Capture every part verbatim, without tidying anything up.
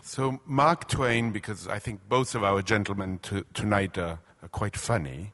So Mark Twain, because I think both of our gentlemen to, tonight are, are quite funny,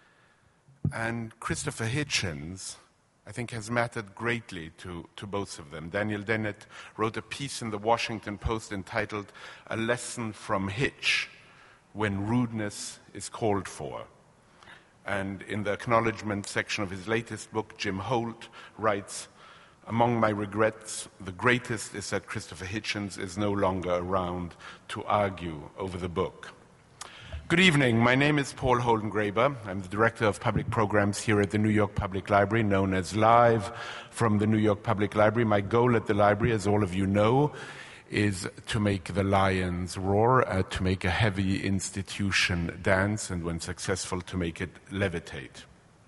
and Christopher Hitchens, I think, has mattered greatly to, to both of them. Daniel Dennett wrote a piece in the Washington Post entitled "A Lesson from Hitch, When Rudeness is Called For." And in the acknowledgement section of his latest book, Jim Holt writes, "Among my regrets, the greatest is that Christopher Hitchens is no longer around to argue over the book." Good evening. My name is Paul Holdengraber. I'm the Director of Public Programs here at the New York Public Library, known as Live from the New York Public Library. My goal at the library, as all of you know, is to make the lions roar, uh, to make a heavy institution dance, and when successful, to make it levitate.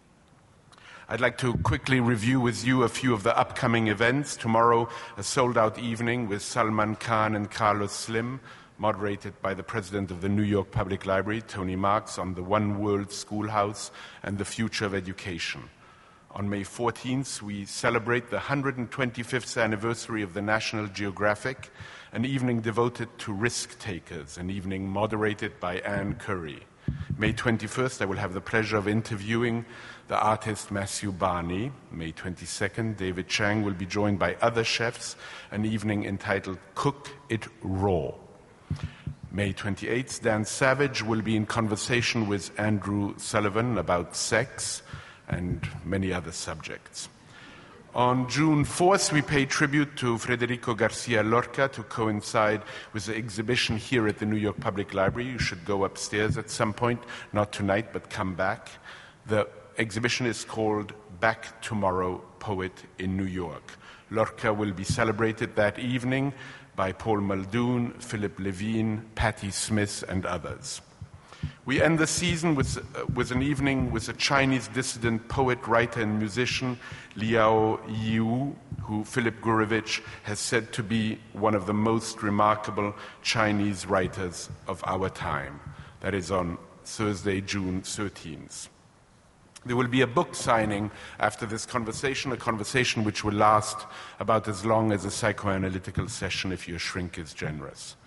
I'd like to quickly review with you a few of the upcoming events. Tomorrow, a sold-out evening with Salman Khan and Carlos Slim, moderated by the president of the New York Public Library, Tony Marks, on the One World Schoolhouse and the future of education. On May fourteenth, we celebrate the one hundred twenty-fifth anniversary of the National Geographic, an evening devoted to risk-takers, an evening moderated by Anne Curry. May twenty-first, I will have the pleasure of interviewing the artist Matthew Barney. May twenty-second, David Chang will be joined by other chefs, an evening entitled Cook It Raw. May twenty-eighth, Dan Savage will be in conversation with Andrew Sullivan about sex and many other subjects. On June fourth, we pay tribute to Federico Garcia Lorca to coincide with the exhibition here at the New York Public Library. You should go upstairs at some point, not tonight, but come back. The exhibition is called Back Tomorrow, Poet in New York. Lorca will be celebrated that evening by Paul Muldoon, Philip Levine, Patti Smith, and others. We end the season with, uh, with an evening with a Chinese dissident poet, writer, and musician, Liao Yiwu, who Philip Gurevich has said to be one of the most remarkable Chinese writers of our time. That is on Thursday, June thirteenth. There will be a book signing after this conversation, a conversation which will last about as long as a psychoanalytical session if your shrink is generous.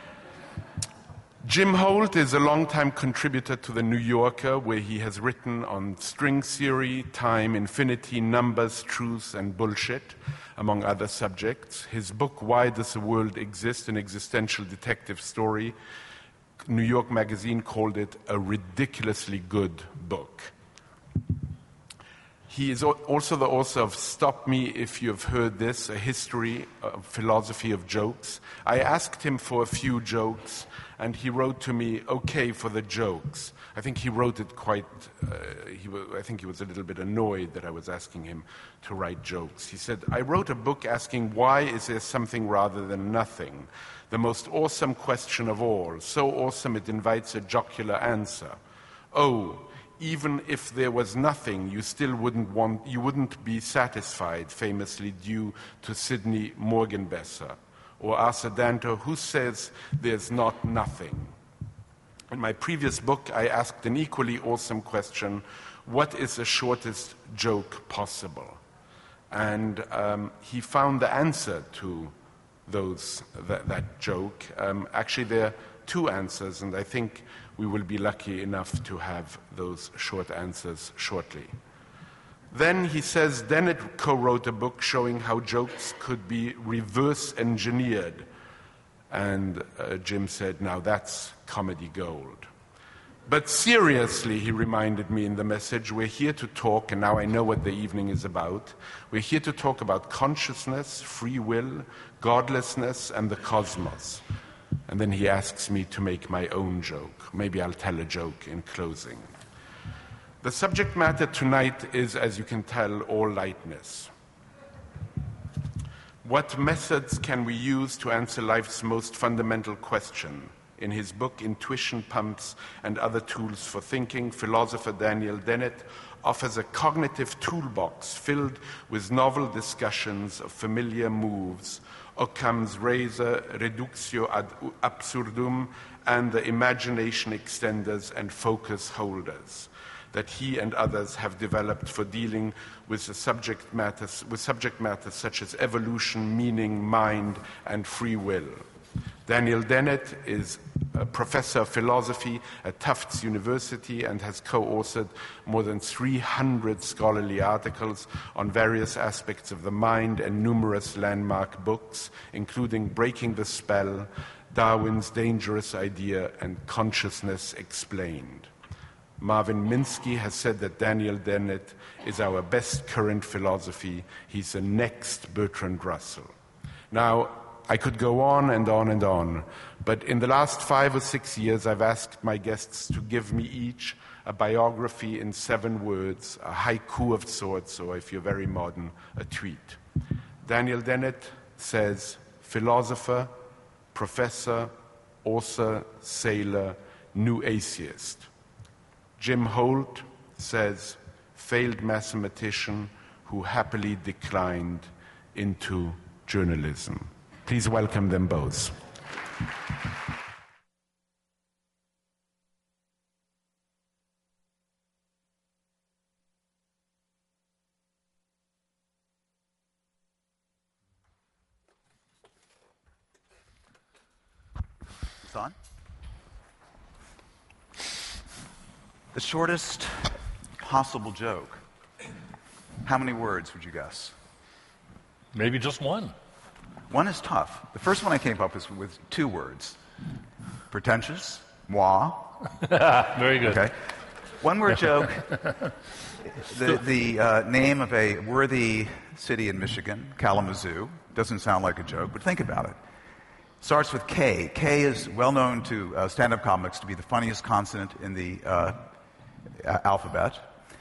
Jim Holt is a longtime contributor to The New Yorker, where he has written on string theory, time, infinity, numbers, truth, and bullshit, among other subjects. His book, Why Does the World Exist? An Existential Detective Story, New York Magazine called it a ridiculously good book. He is also the author of Stop Me If You've Heard This, a history of philosophy of jokes. I asked him for a few jokes, and he wrote to me, okay, for the jokes. I think he wrote it quite, uh, he w- I think he was a little bit annoyed that I was asking him to write jokes. He said, I wrote a book asking why is there something rather than nothing? The most awesome question of all, so awesome it invites a jocular answer. Oh, even if there was nothing, you still wouldn't want, you wouldn't be satisfied, famously due to Sidney Morgenbesser. Or Arthur Danto, who says there's not nothing? In my previous book, I asked an equally awesome question, what is the shortest joke possible? And um, he found the answer to those that, that joke. Um, actually, there are two answers, and I think we will be lucky enough to have those short answers shortly. Then he says Dennett co-wrote a book showing how jokes could be reverse engineered. And uh, Jim said, now that's comedy gold. But seriously, he reminded me in the message, we're here to talk, and now I know what the evening is about. We're here to talk about consciousness, free will, godlessness, and the cosmos. And then he asks me to make my own joke. Maybe I'll tell a joke in closing. The subject matter tonight is, as you can tell, all lightness. What methods can we use to answer life's most fundamental question? In his book, Intuition Pumps and Other Tools for Thinking, philosopher Daniel Dennett offers a cognitive toolbox filled with novel discussions of familiar moves, Occam's razor, reductio ad absurdum, and the imagination extenders and focus holders that he and others have developed for dealing with the subject matters, with subject matters such as evolution, meaning, mind, and free will. Daniel Dennett is a professor of philosophy at Tufts University and has co-authored more than three hundred scholarly articles on various aspects of the mind and numerous landmark books, including Breaking the Spell, Darwin's Dangerous Idea, and Consciousness Explained. Marvin Minsky has said that Daniel Dennett is our best current philosophy. He's the next Bertrand Russell. Now, I could go on and on and on, but in the last five or six years, I've asked my guests to give me each a biography in seven words, a haiku of sorts, or if you're very modern, a tweet. Daniel Dennett says, philosopher, professor, author, sailor, new atheist. Jim Holt says, failed mathematician who happily declined into journalism. Please welcome them both. It's on? The shortest possible joke. How many words would you guess? Maybe just one. One is tough. The first one I came up with was with two words. Pretentious, moi. Very good. Okay. One word joke. The, the uh, name of a worthy city in Michigan, Kalamazoo. Doesn't sound like a joke, but think about it. Starts with K. K is well known to uh, stand-up comics to be the funniest consonant in the uh, alphabet.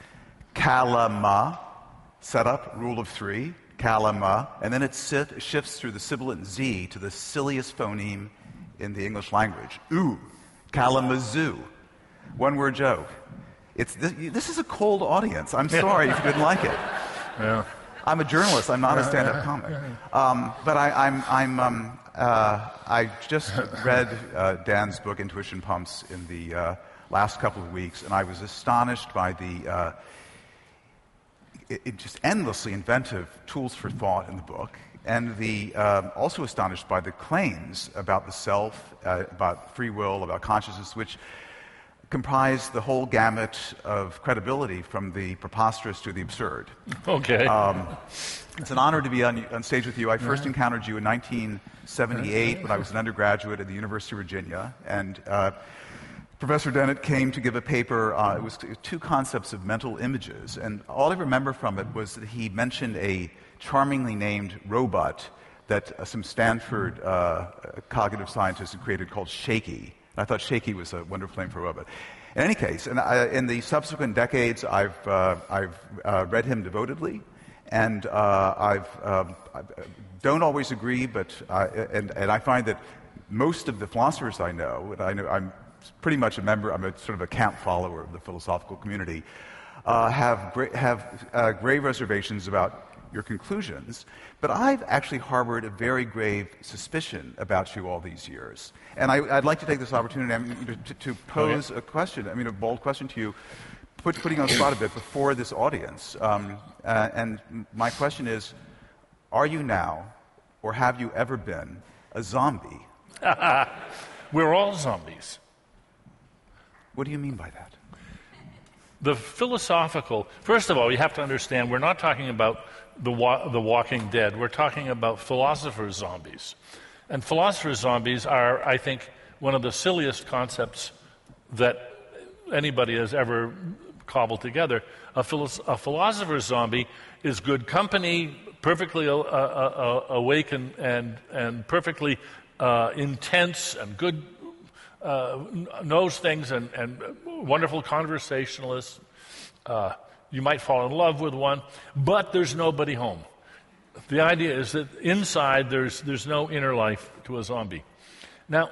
Kalama, setup, rule of three. Kalama, and then it sit, shifts through the sibilant Z to the silliest phoneme in the English language. Ooh, Kalamazoo. One word joke. It's this, this is a cold audience. I'm sorry if you didn't like it. Yeah. I'm a journalist. I'm not a stand-up comic. Um, but I, I'm, I'm, um, uh, I just read uh, Dan's book, Intuition Pumps, in the uh, last couple of weeks, and I was astonished by the uh, it, it just endlessly inventive tools for thought in the book, and the uh, also astonished by the claims about the self, uh, about free will, about consciousness, which comprise the whole gamut of credibility from the preposterous to the absurd. Okay. Um, it's an honor to be on, on stage with you. I first encountered you in nineteen seventy-eight when I was an undergraduate at the University of Virginia, and uh, Professor Dennett came to give a paper. Uh, it was two concepts of mental images, and all I remember from it was that he mentioned a charmingly named robot that uh, some Stanford uh, cognitive scientists had created called Shaky. I thought Shaky was a wonderful name for a robot. In any case, and I, in the subsequent decades, I've, uh, I've uh, read him devotedly, and uh, I've, um, I don't always agree, but I, and, and I find that most of the philosophers I know, and I know I'm pretty much a member, I'm a sort of a camp follower of the philosophical community, uh, have, gra- have uh, grave reservations about your conclusions, but I've actually harbored a very grave suspicion about you all these years. And I, I'd like to take this opportunity I mean, to, to pose okay. a question, I mean a bold question to you, put, putting on the spot a bit before this audience. Um, uh, and my question is, are you now, or have you ever been, a zombie? We're all zombies. What do you mean by that? The philosophical, first of all, you have to understand, we're not talking about the, wa- the Walking Dead. We're talking about philosopher zombies. And philosopher zombies are, I think, one of the silliest concepts that anybody has ever cobbled together. A, philo- a philosopher zombie is good company, perfectly uh, uh, uh, awake and, and, and perfectly uh, intense and good, uh, knows things and, and wonderful conversationalist. Uh, you might fall in love with one, but there's nobody home. The idea is that inside there's there's no inner life to a zombie. Now,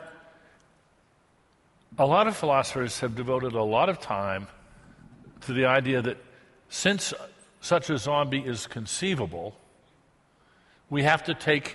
a lot of philosophers have devoted a lot of time to the idea that since such a zombie is conceivable, we have to take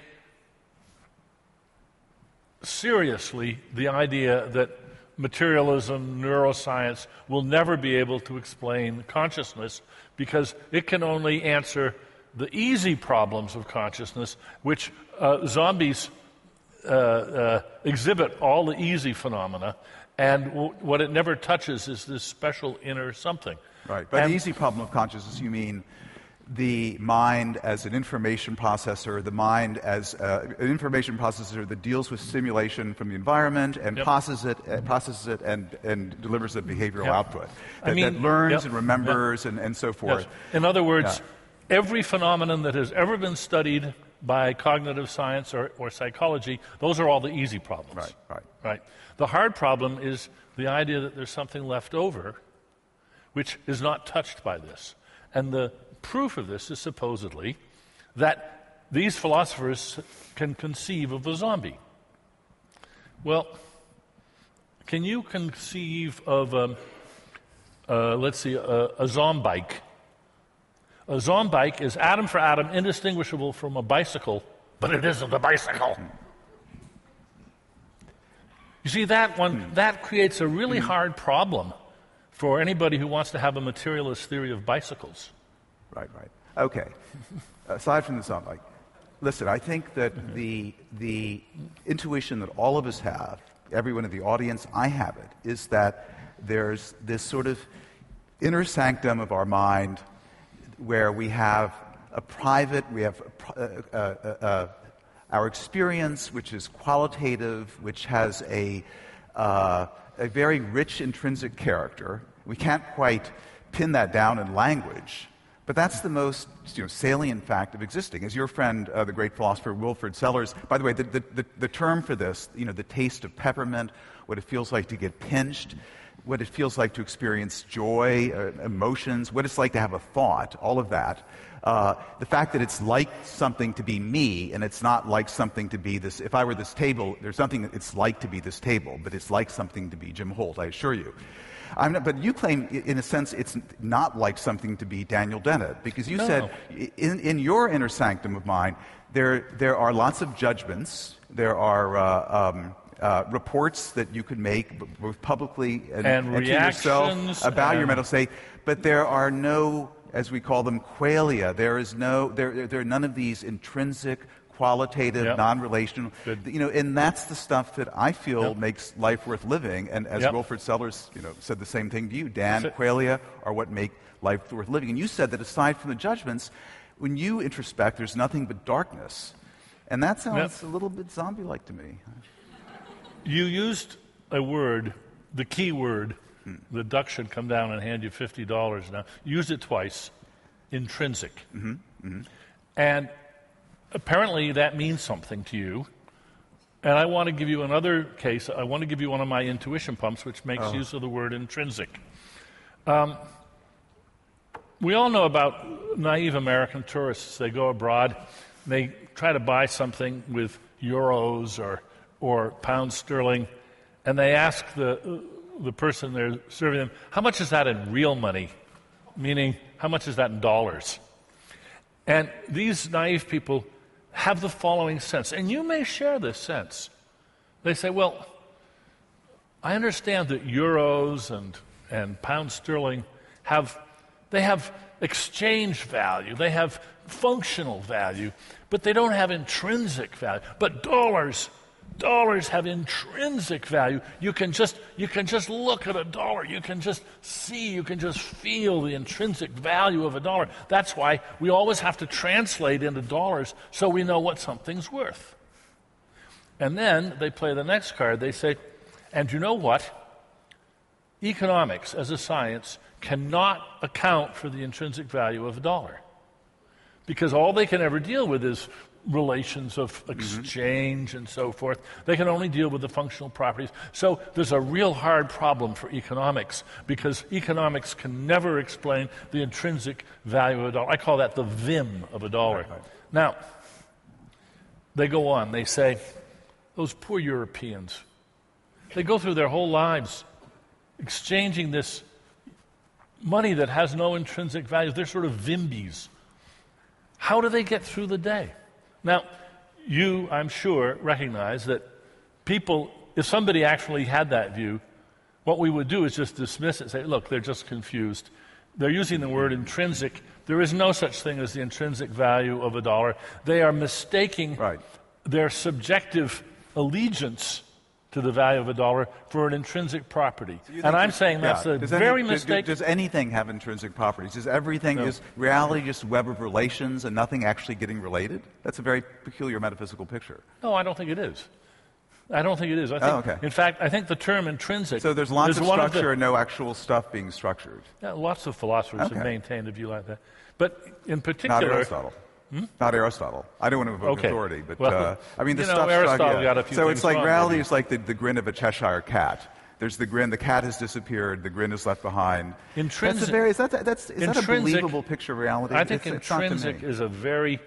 seriously the idea that materialism, neuroscience will never be able to explain consciousness because it can only answer the easy problems of consciousness, which uh, zombies uh, uh, exhibit all the easy phenomena, and w- what it never touches is this special inner something. Right. By and, the easy problem of consciousness, you mean the mind as an information processor, the mind as uh, an information processor that deals with stimulation from the environment and Yep. processes it, uh, processes it and, and delivers a behavioral Yep. output. That, I mean, that learns yep, and remembers yep. and, and so forth. Yes. In other words, Yeah. every phenomenon that has ever been studied by cognitive science or, or psychology, those are all the easy problems. Right, right. Right. The hard problem is the idea that there's something left over which is not touched by this. And the proof of this is supposedly that these philosophers can conceive of a zombie. Well, can you conceive of, um, uh, let's see, a, a zombike? A zombike is atom for atom indistinguishable from a bicycle, but it isn't a bicycle. You see, that one, that creates a really hard problem for anybody who wants to have a materialist theory of bicycles. Right, right. Okay. Aside from the sound, like, listen, I think that the the intuition that all of us have, everyone in the audience, I have it, is that there's this sort of inner sanctum of our mind where we have a private, we have a, uh, uh, uh, our experience, which is qualitative, which has a uh, a very rich intrinsic character. We can't quite pin that down in language. But that's the most you know, salient fact of existing. As your friend, uh, the great philosopher Wilfrid Sellers, by the way, the, the, the, the term for this, you know, the taste of peppermint, what it feels like to get pinched, what it feels like to experience joy, uh, emotions, what it's like to have a thought, all of that. Uh, the fact that it's like something to be me, and it's not like something to be this. If I were this table, there's something that it's like to be this table, but it's like something to be Jim Holt, I assure you. I'm not, but you claim, in a sense, it's not like something to be Daniel Dennett, because you no. said, in, in your inner sanctum of mind, there there are lots of judgments, there are uh, um, uh, reports that you could make both publicly and, and, and to yourself about and... your mental state, but there are no, as we call them, qualia. There is no, there there are none of these intrinsic, qualitative, yep. non-relational, Good. you know, and that's the stuff that I feel yep. makes life worth living. And as yep. Wilfrid Sellers, you know, said the same thing to you, Dan, That's it. qualia are what make life worth living. And you said that aside from the judgments, when you introspect, there's nothing but darkness. And that sounds yep. a little bit zombie-like to me. You used a word, the key word, hmm. the duck should come down and hand you fifty dollars now. You used it twice, intrinsic. Mm-hmm. Mm-hmm. And apparently that means something to you. And I want to give you another case. I want to give you one of my intuition pumps, which makes oh. use of the word intrinsic. Um, we all know about naive American tourists. They go abroad, they try to buy something with euros or, or pounds sterling, and they ask the, the person they're serving them, how much is that in real money? Meaning, how much is that in dollars? And these naive people have the following sense, and you may share this sense. They say, well, I understand that euros and, and pound sterling have, they have exchange value, they have functional value, but they don't have intrinsic value. But dollars, dollars have intrinsic value. You can just, you can just look at a dollar. You can just see, you can just feel the intrinsic value of a dollar. That's why we always have to translate into dollars so we know what something's worth. And then they play the next card. They say, and you know what? Economics as a science cannot account for the intrinsic value of a dollar, because all they can ever deal with is relations of exchange mm-hmm. and so forth. They can only deal with the functional properties. So there's a real hard problem for economics, because economics can never explain the intrinsic value of a dollar. I call that the vim of a dollar. Right, right. Now, they go on. They say, those poor Europeans, they go through their whole lives exchanging this money that has no intrinsic value. They're sort of vimbies. How do they get through the day? Now, you, I'm sure, recognize that people, if somebody actually had that view, what we would do is just dismiss it and say, look, they're just confused. They're using the word intrinsic. There is no such thing as the intrinsic value of a dollar. They are mistaking right. their subjective allegiance to the value of a dollar for an intrinsic property. So and I'm that- saying yeah. that's a Does very any, does- mistake. Does anything have intrinsic properties? Is everything, No. is reality just a web of relations and nothing actually getting related? That's a very peculiar metaphysical picture. No, I don't think it is. I don't think it is. I think, Oh, okay. In fact, I think the term intrinsic. So there's lots is of one structure the, and no actual stuff being structured. yeah, lots of philosophers Okay. have maintained a view like that. But in Not particular, Aristotle. Not Aristotle. I don't want to invoke Okay. authority, but Well, uh, I mean the you know, stuff. Aristotle yeah. got a few so things it's like wrong, reality maybe. is like the, the grin of a Cheshire cat. There's the grin. The cat has disappeared. The grin is left behind. Intrinsic- That's a very. Is that, that's is that a intrinsic- believable picture of reality? I think it's, it's not to intrinsic me. is a very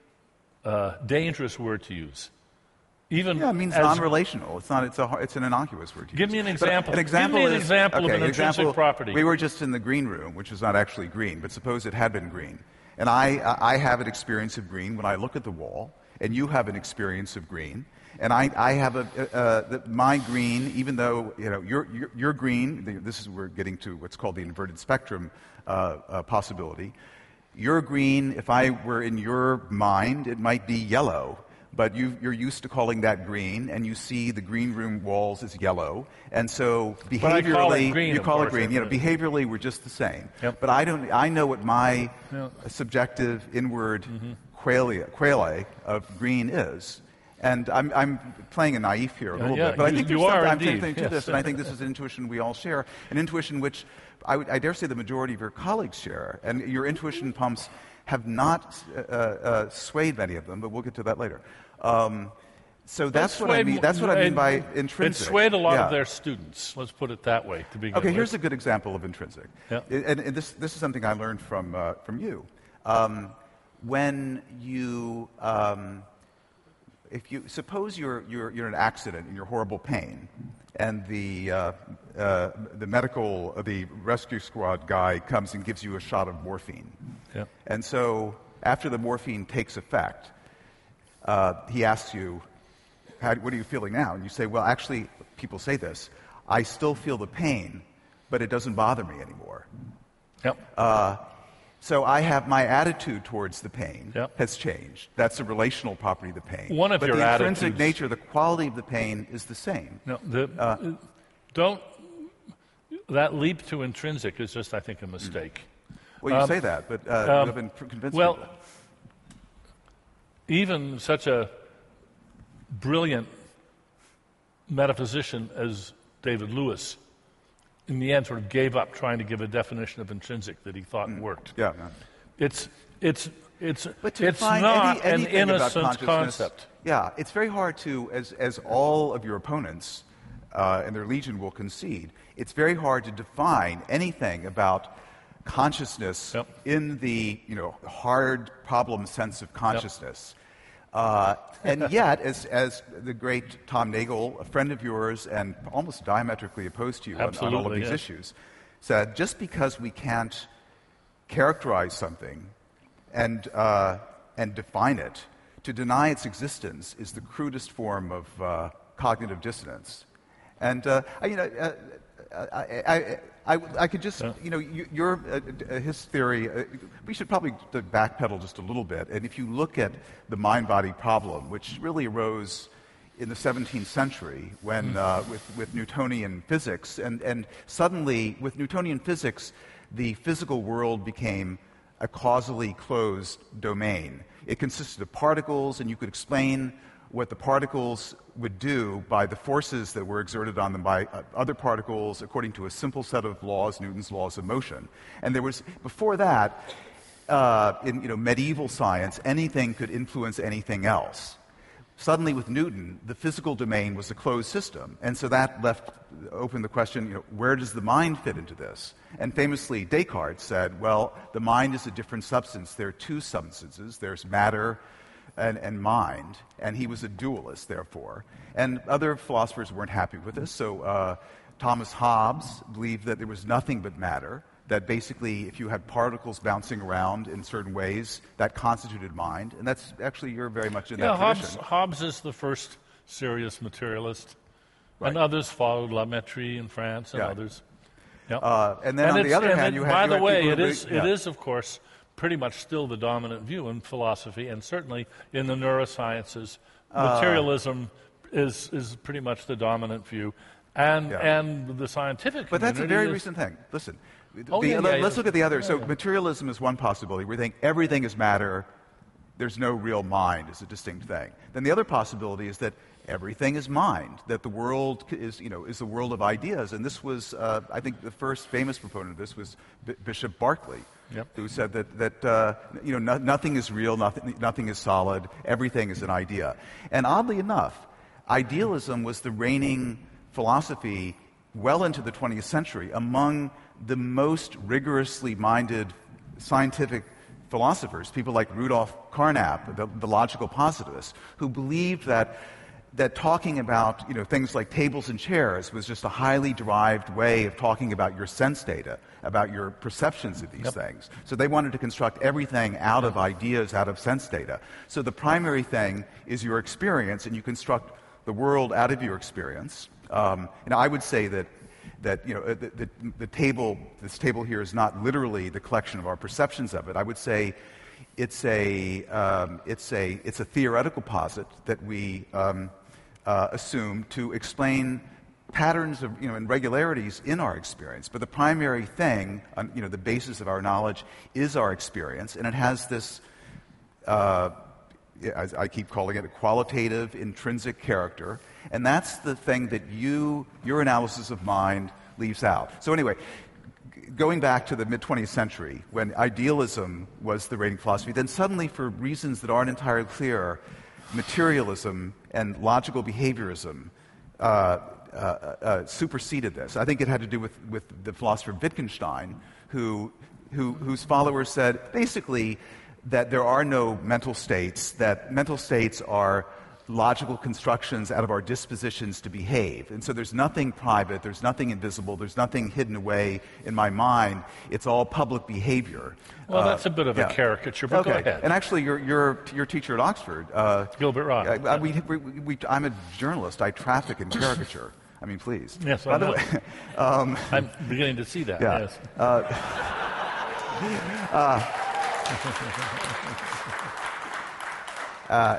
uh, dangerous word to use. Even Yeah, it means as, non-relational. It's not. It's a. It's an innocuous word. To Give use. me an But example. An example Give me an is, example of okay, an intrinsic example, property. We were just in the green room, which is not actually green, but suppose it had been green, and I I have an experience of green when I look at the wall, and you have an experience of green, and I I have a uh, the, my green, even though you know you're you're, you're green. The, this is we're getting to what's called the inverted spectrum uh, uh, possibility. You're green. If I were in your mind, it might be yellow. But you, you're used to calling that green, and you see the green room walls as yellow, and so I call it behaviorally, green, you of call course, it green. You know, yeah. behaviorally, we're just the same. Yep. But I don't. I know what my Yeah. subjective inward qualia, quale of green is, and I'm, I'm playing a naive here a little yeah, bit. But I you- think you there's are something I'm indeed, thinking to yes. this, and I think this is an intuition we all share, an intuition which I, would, I dare say the majority of your colleagues share, and your intuition pumps have not uh, uh, swayed many of them, but we'll get to that later. Um, so that's what I swayed mean. mo- That's what I mean it- by It intrinsic. swayed a lot Yeah. of their students. Let's put it that way to begin Okay, with. here's a good example of intrinsic. Yeah. And, and this, this is something I learned from, uh, from you. Um, when you, um, if you, suppose you're, you're, you're in an accident and you're horrible pain, and the, uh, uh, the medical, uh, the rescue squad guy comes and gives you a shot of morphine. Yeah. And so after the morphine takes effect, uh, he asks you, How, what are you feeling now? And you say, well, actually, people say this, I still feel the pain, but it doesn't bother me anymore. Yep. Uh, so I have my attitude towards the pain Yep. has changed. That's a relational property of the pain. One of but your the intrinsic attitudes- nature, the quality of the pain is the same. No, the, Uh, don't. That leap to intrinsic is just, I think, a mistake. Well, you Um, say that, but uh, um, you haven't pr- convinced well, me of that. even such a brilliant metaphysician as David Lewis, in the end, sort of gave up trying to give a definition of intrinsic that he thought worked. Yeah. no. It's it's it's But to it's define not any, an anything about innocent consciousness- concept. Yeah, it's very hard to, as, as all of your opponents uh, and their legion will concede, it's very hard to define anything about consciousness Yep. in the you know hard problem sense of consciousness. Uh, and yet, as, as the great Tom Nagel, a friend of yours and almost diametrically opposed to you on, on all of Absolutely, these yes. issues, said just because we can't characterize something and, uh, and define it, to deny its existence is the crudest form of uh, cognitive dissonance. And, uh, I- you know, uh, I, I, I, I could just, you know, you, your, uh, uh, his theory, uh, we should probably d- backpedal just a little bit. And if you look at the mind-body problem, which really arose in the seventeenth century when, uh, with, with Newtonian physics, and, and suddenly with Newtonian physics, the physical world became a causally closed domain. It consisted of particles, and you could explain what the particles would do by the forces that were exerted on them by uh, other particles according to a simple set of laws, Newton's laws of motion. And there was, before that, uh, in you know, medieval science, anything could influence anything else. Suddenly, with Newton, the physical domain was a closed system, and so that left open the question, you know, where does the mind fit into this? And famously, Descartes said, well, the mind is a different substance. There are two substances. There's matter and, and mind, and he was a dualist, therefore. And other philosophers weren't happy with this, so uh, Thomas Hobbes believed that there was nothing but matter, that basically if you had particles bouncing around in certain ways, that constituted mind, and that's actually, you're very much in Yeah, that Hobbes, tradition. Hobbes is the first serious materialist, and Right. others followed La Métrie in France and Yeah. others. Yeah. Uh, and then on it's- the other and hand, it- you had by you the had way, people it who is be- yeah. it is of course pretty much still the dominant view in philosophy, and certainly in the neurosciences. Uh, Materialism is is pretty much the dominant view, and Yeah. and the scientific. But that's a community very is, recent thing. Listen, Oh, the- yeah, let- yeah, let's yeah. look at the other. Yeah, so yeah. materialism is one possibility. We think everything is matter. There's no real mind is a distinct thing. Then the other possibility is that everything is mind, that the world is, you know, is a world of ideas. And this was, uh, I think, the first famous proponent of this was B- Bishop Berkeley, Yep. who said that, that uh, you know, no, nothing is real, nothing, nothing is solid, everything is an idea. And oddly enough, idealism was the reigning philosophy well into the twentieth century among the most rigorously minded scientific philosophers, people like Rudolf Carnap, the, the logical positivists, who believed that that talking about, you know, things like tables and chairs was just a highly derived way of talking about your sense data, about your perceptions of these Yep. things. So they wanted to construct everything out of ideas, out of sense data. So the primary thing is your experience, and you construct the world out of your experience. Um, and I would say that that you know the, the, the table, this table here, is not literally the collection of our perceptions of it. I would say it's a um, it's a it's a theoretical posit that we um, uh, assume to explain patterns of, you know, and regularities in our experience. But the primary thing, on, you know, the basis of our knowledge is our experience, and it has this. Uh, As I keep calling it, a qualitative, intrinsic character, and that's the thing that you, your analysis of mind leaves out. So anyway, g- going back to the mid-twentieth century, when idealism was the reigning philosophy, then suddenly, for reasons that aren't entirely clear, materialism and logical behaviorism uh, uh, uh, superseded this. I think it had to do with, with the philosopher Wittgenstein, who, who, whose followers said, basically, that there are no mental states, that mental states are logical constructions out of our dispositions to behave. And so there's nothing private, there's nothing invisible, there's nothing hidden away in my mind. It's all public behavior. Well, Uh, that's a bit of yeah. a caricature, but okay. go ahead. And actually, your, your, your teacher at Oxford, uh, Gilbert Rock. uh, we, we, we, I'm a journalist, I traffic in caricature. I mean, please. Yes, By I the know. way, um, I'm beginning to see that. Yeah. Yes. uh,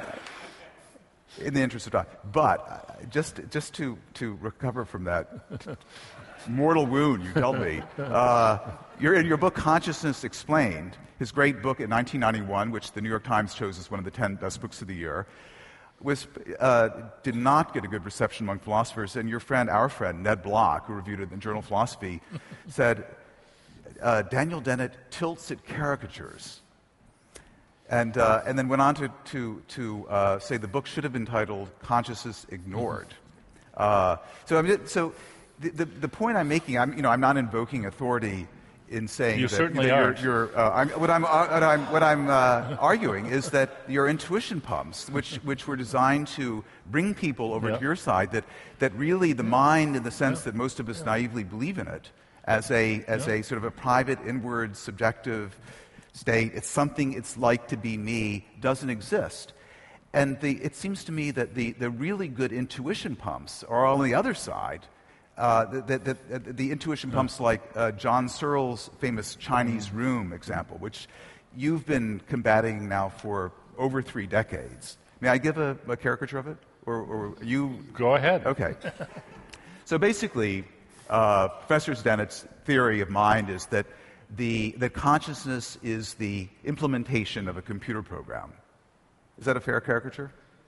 in the interest of time. But uh, just just to, to recover from that mortal wound you dealt me, uh, you're in your book Consciousness Explained, his great book in nineteen ninety-one, which the New York Times chose as one of the ten best books of the year, was uh, did not get a good reception among philosophers. And your friend, our friend, Ned Block, who reviewed it in the Journal of Philosophy, said, uh, Daniel Dennett tilts at caricatures. And, uh, and then went on to, to, to uh, say the book should have been titled Consciousness Ignored. Uh, so I mean, so the, the, the point I'm making, I'm, you know, I'm not invoking authority in saying You that certainly you know, aren't. you're, you're, uh, I'm, what I'm, uh, what I'm, what I'm uh, arguing is that your intuition pumps, which, which were designed to bring people over Yeah. to your side, that, that really the mind, in the sense that most of us naively believe in it, as a, as a sort of a private, inward, subjective state, it's something it's like to be me, doesn't exist. And the, it seems to me that the, the really good intuition pumps are on the other side. Uh, the, the, the, the intuition pumps like uh, John Searle's famous Chinese room example, which you've been combating now for over three decades. May I give a, a caricature of it? Or, or you? Go ahead. Okay. So basically, uh, Professor Dennett's theory of mind is that the that consciousness is the implementation of a computer program. Is that a fair caricature?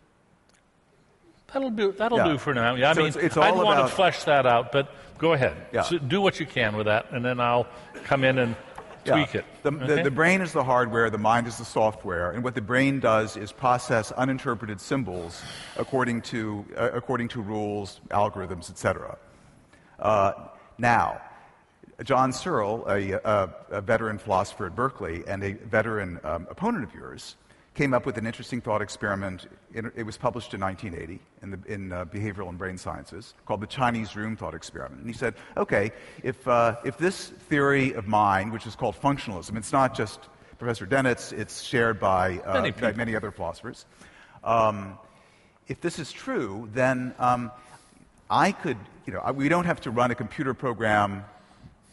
That'll do. That'll Yeah. do for now. Yeah, I So mean, it's- it's I'd all want about- to flesh that out, but go ahead. Yeah. So do what you can with that, and then I'll come in and tweak Yeah. it. The, Okay? the, the brain is the hardware, the mind is the software, and what the brain does is process uninterpreted symbols according to, uh, according to rules, algorithms, et cetera. Uh, now, John Searle, a, a, a veteran philosopher at Berkeley and a veteran um, opponent of yours, came up with an interesting thought experiment. In, it was published in nineteen eighty in, the, in uh, Behavioral and Brain Sciences, called the Chinese Room Thought Experiment. And he said, okay, if, uh, if this theory of mind, which is called functionalism, it's not just Professor Dennett's, it's shared by uh, Many by people. many other philosophers. Um, if this is true, then um, I could, you know, I- we don't have to run a computer program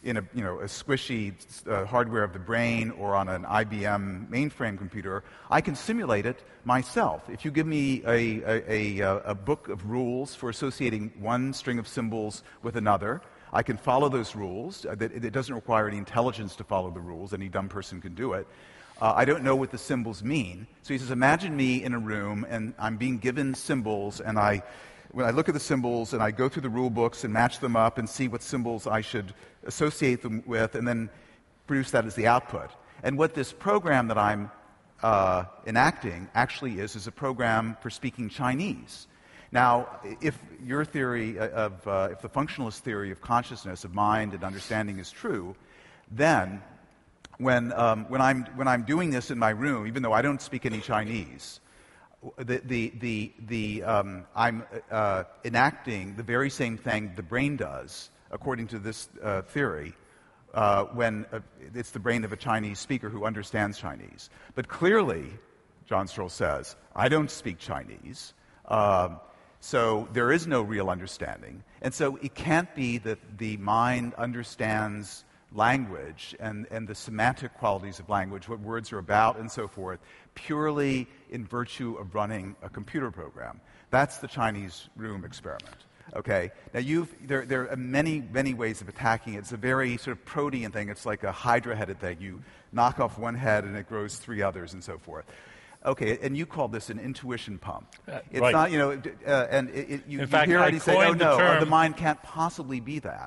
in a, you know, a squishy uh, hardware of the brain or on an I B M mainframe computer, I can simulate it myself. If you give me a, a, a, a book of rules for associating one string of symbols with another, I can follow those rules. It doesn't require any intelligence to follow the rules. Any dumb person can do it. Uh, I don't know what the symbols mean. So he says, imagine me in a room, and I'm being given symbols, and I, when I look at the symbols, and I go through the rule books and match them up and see what symbols I should associate them with, and then produce that as the output. And what this program that I'm uh, enacting actually is, is a program for speaking Chinese. Now, if your theory of, uh, if the functionalist theory of consciousness, of mind and understanding is true, then when, um, when, I'm, when I'm doing this in my room, even though I don't speak any Chinese, the, the, the, the, um, I'm uh, enacting the very same thing the brain does, according to this uh, theory, uh, when uh, it's the brain of a Chinese speaker who understands Chinese. But clearly, John Searle says, I don't speak Chinese. Um, So there is no real understanding. And so it can't be that the mind understands language and, and the semantic qualities of language, what words are about and so forth, purely in virtue of running a computer program. That's the Chinese room experiment. Okay? Now, you've, there, there are many, many ways of attacking it. It's a very sort of protean thing. It's like a hydra-headed thing. You knock off one head and it grows three others and so forth. Okay, and you call this an intuition pump. Uh, it's right. not, you know, uh, and it, it, you, In fact, you hear I already say, oh coined the no, term- the mind can't possibly be that.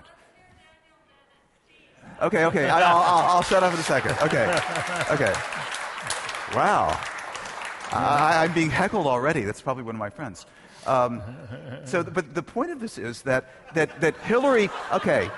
Okay, okay, I, I'll, I'll, I'll shut up in a second. Okay, okay. Wow. I, I'm being heckled already. That's probably one of my friends. Um, so, but the point of this is that, that, that Hillary, okay,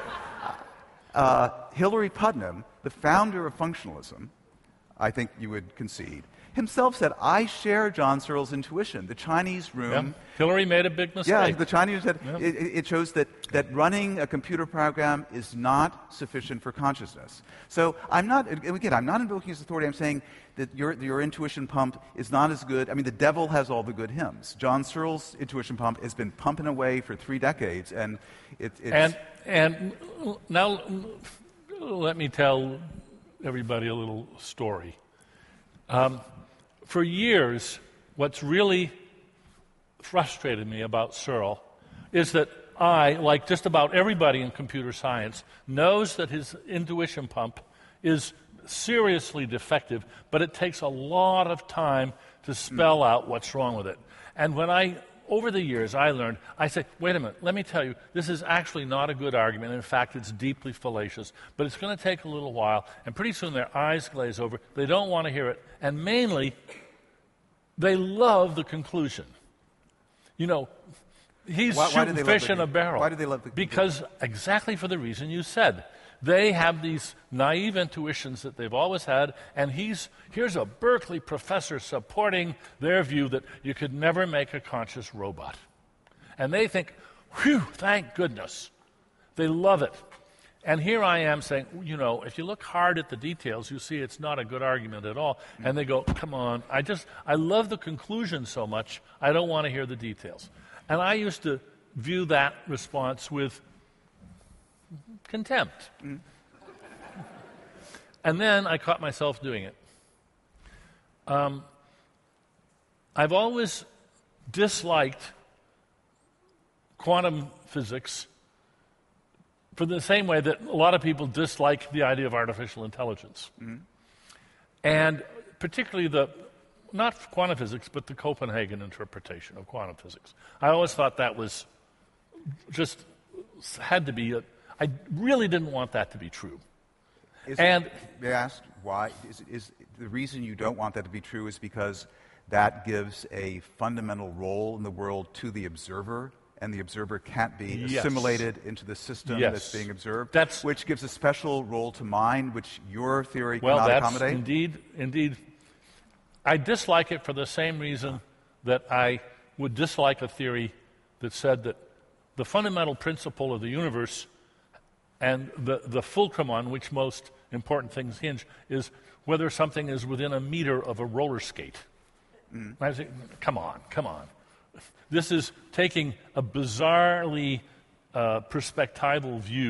uh, Hillary Putnam, the founder of functionalism, I think you would concede, himself said, I share John Searle's intuition. The Chinese room... Yeah. Hillary made a big mistake. Yeah, the Chinese said, Yeah. it, it shows that, that running a computer program is not sufficient for consciousness. So I'm not, again, I'm not invoking his authority. I'm saying that your, your intuition pump is not as good. I mean, the devil has all the good hymns. John Searle's intuition pump has been pumping away for three decades, and it, it's... And, and now let me tell everybody a little story. Um, for years, what's really frustrated me about Searle is that I, like just about everybody in computer science, knows that his intuition pump is seriously defective, but it takes a lot of time to spell out what's wrong with it. And when I, over the years, I learned, I said, wait a minute, let me tell you, this is actually not a good argument. In fact, it's deeply fallacious, but it's going to take a little while, and pretty soon their eyes glaze over. They don't want to hear it, and mainly, they love the conclusion. You know, he's Why- why do shooting they love fish the- in a barrel. why do they love the Because exactly for the reason you said. They have these naive intuitions that they've always had, and he's here's a Berkeley professor supporting their view that you could never make a conscious robot. And they think, whew, thank goodness. They love it. And here I am saying, you know, if you look hard at the details, you see it's not a good argument at all. And they go, come on, I just, I love the conclusion so much, I don't want to hear the details. And I used to view that response with contempt. Mm. And then I caught myself doing it. Um, I've always disliked quantum physics for the same way that a lot of people dislike the idea of artificial intelligence. Mm-hmm. And particularly the, not quantum physics, but the Copenhagen interpretation of quantum physics. I always thought that was just, had to be, a, I really didn't want that to be true. Is and it, may I ask why? Is, is the reason you don't want that to be true is because that gives a fundamental role in the world to the observer, and the observer can't be yes. assimilated into the system yes. that's being observed, that's, which gives a special role to mind, which your theory well, cannot that's accommodate? Indeed, indeed. I dislike it for the same reason that I would dislike a theory that said that the fundamental principle of the universe and the, the fulcrum on which most important things hinge is whether something is within a meter of a roller skate. Mm. I say, come on, come on. This is taking a bizarrely uh, perspectival view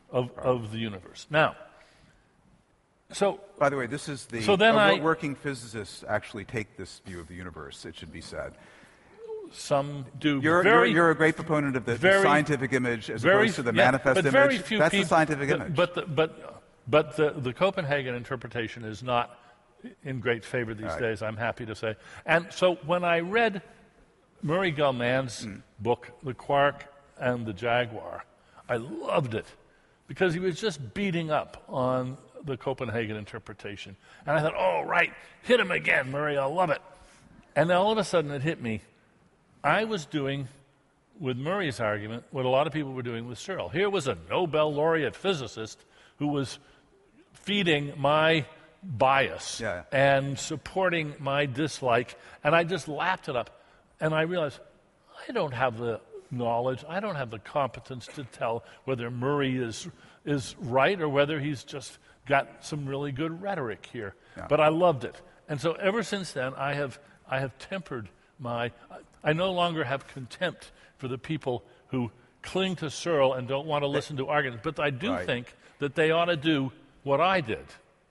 of, of the universe. Now, so... By the way, this is the... So then uh, I, working physicists actually take this view of the universe, it should be said. Some do. You're, very, you're, you're a great proponent of the, very, the scientific image as very, opposed to the yeah, manifest but image. Very few That's people, the scientific the, image. But, the, but, but the, the Copenhagen interpretation is not in great favor these right. days, I'm happy to say. And so when I read Murray Gell-Mann's mm. book, The Quark and the Jaguar, I loved it because he was just beating up on the Copenhagen interpretation. And I thought, oh, right, hit him again, Murray, I love it. And then all of a sudden it hit me. I was doing, with Murray's argument, what a lot of people were doing with Searle. Here was a Nobel laureate physicist who was feeding my bias yeah. and supporting my dislike, and I just lapped it up. And I realized, I don't have the knowledge, I don't have the competence to tell whether Murray is is right or whether he's just got some really good rhetoric here. Yeah. But I loved it. And so ever since then, I have I have tempered my... I no longer have contempt for the people who cling to Searle and don't want to listen to arguments. But I do right. think that they ought to do what I did.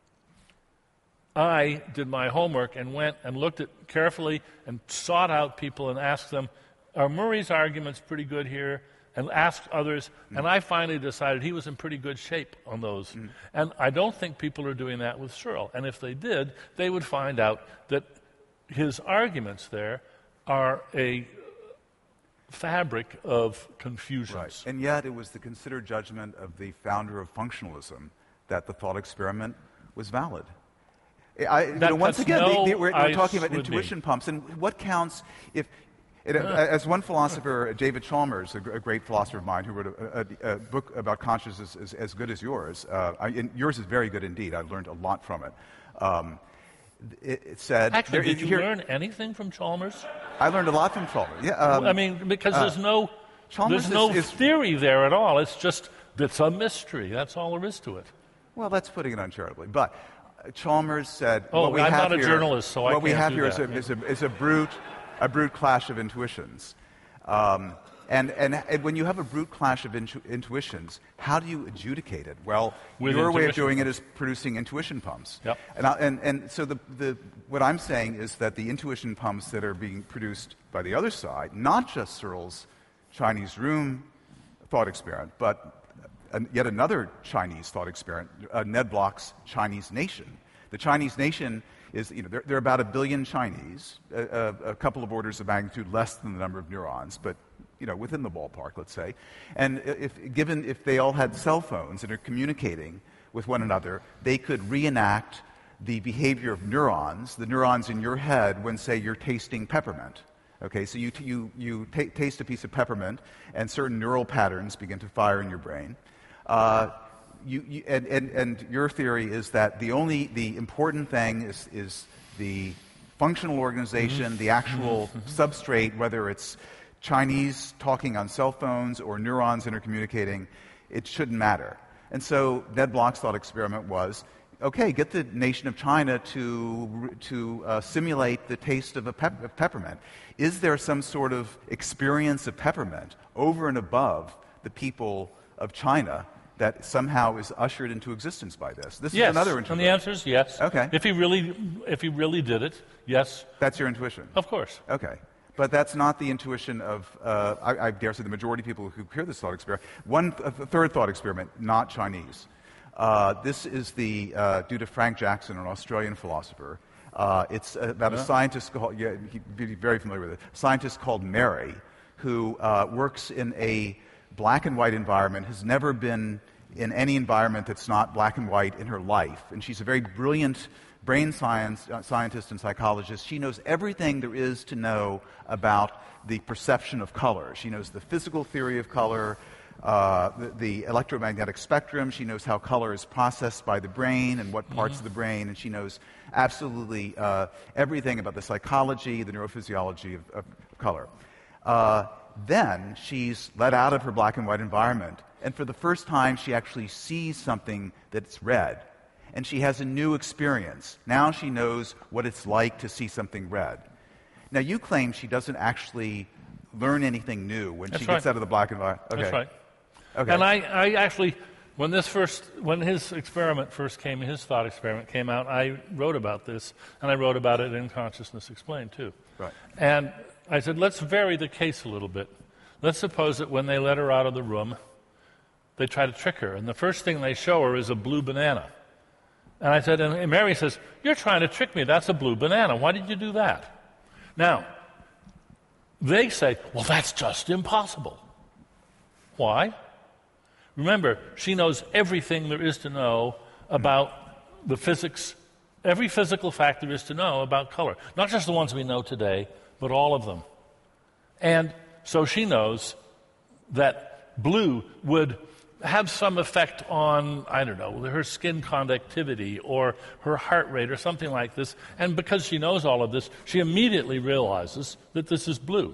I did my homework and went and looked at carefully and sought out people and asked them, are Murray's arguments pretty good here? And asked others. Mm. And I finally decided he was in pretty good shape on those. Mm. And I don't think people are doing that with Searle. And if they did, they would find out that his arguments there are a fabric of confusions. Right. And yet it was the considered judgment of the founder of functionalism that the thought experiment was valid. I, you know, once again, no they, they, we're, we're talking about me. intuition pumps. And what counts if... It, uh, as one philosopher, David Chalmers, a, a great philosopher of mine who wrote a, a, a book about consciousness as, as good as yours, uh, I, and yours is very good indeed. I've learned a lot from it. Um, it, it said... Actually, there, did you here, learn anything from Chalmers? I learned a lot from Chalmers. Yeah, um, I mean, because uh, there's no, Chalmers there's no is, is, theory there at all. It's just, it's a mystery. That's all there is to it. Well, that's putting it uncharitably. But Chalmers said... Oh, what we I'm have not a here, journalist, so I what can't we have do here that. is a, is, a, is a brute, a brute clash of intuitions. Um, and, and, and when you have a brute clash of intu- intuitions, how do you adjudicate it? Well, With your way of intuition doing it pumps. is producing intuition pumps. Yep. And, I, and, and so the, the, what I'm saying is that the intuition pumps that are being produced by the other side, not just Searle's Chinese room thought experiment, but uh, yet another Chinese thought experiment, uh, Ned Block's Chinese nation. The Chinese nation is, you know, there, there are about a billion Chinese, a, a, a couple of orders of magnitude less than the number of neurons, but, you know, within the ballpark, let's say. And if, given if they all had cell phones and are communicating with one another, they could reenact the behavior of neurons, the neurons in your head when, say, you're tasting peppermint. Okay, so you, t- you, you t- taste a piece of peppermint, and certain neural patterns begin to fire in your brain. Uh, You, you, and, and, and your theory is that the only the important thing is, is the functional organization, mm-hmm. the actual mm-hmm. substrate, whether it's Chinese talking on cell phones or neurons intercommunicating, it shouldn't matter. And so Ned Block's thought experiment was, okay, get the nation of China to, to uh, simulate the taste of a pep- of peppermint. Is there some sort of experience of peppermint over and above the people of China that somehow is ushered into existence by this? This yes. is another intuition. And the answer is yes. Okay. If he really, if he really did it, yes. That's your intuition? Of course. Okay. But that's not the intuition of, uh, I, I dare say, the majority of people who hear this thought experiment. One th- the third thought experiment, not Chinese. Uh, this is the, uh, due to Frank Jackson, an Australian philosopher. Uh, it's about yeah. a scientist called, yeah, he'd be very familiar with it, a scientist called Mary, who uh, works in a black and white environment, has never been in any environment that's not black and white in her life. And she's a very brilliant brain science uh, scientist and psychologist. She knows everything there is to know about the perception of color. She knows the physical theory of color, uh, the, the electromagnetic spectrum. She knows how color is processed by the brain and what parts mm-hmm. of the brain. And she knows absolutely uh, everything about the psychology, the neurophysiology of, of color. Uh, then she's let out of her black and white environment, and for the first time she actually sees something that's red, and she has a new experience. Now she knows what it's like to see something red. Now you claim she doesn't actually learn anything new when That's she right. gets out of the black environment. Okay. That's right. Okay. And I, I actually When this first, when his experiment first came, his thought experiment came out, I wrote about this, and I wrote about it in Consciousness Explained too. Right. And I said, let's vary the case a little bit. Let's suppose that when they let her out of the room, they try to trick her, and the first thing they show her is a blue banana. And I said, and Mary says, "You're trying to trick me. That's a blue banana. Why did you do that?" Now, they say, "Well, that's just impossible." Why? Remember, she knows everything there is to know about the physics, every physical fact there is to know about color. Not just the ones we know today, but all of them. And so she knows that blue would have some effect on, I don't know, her skin conductivity or her heart rate or something like this. And because she knows all of this, she immediately realizes that this is blue.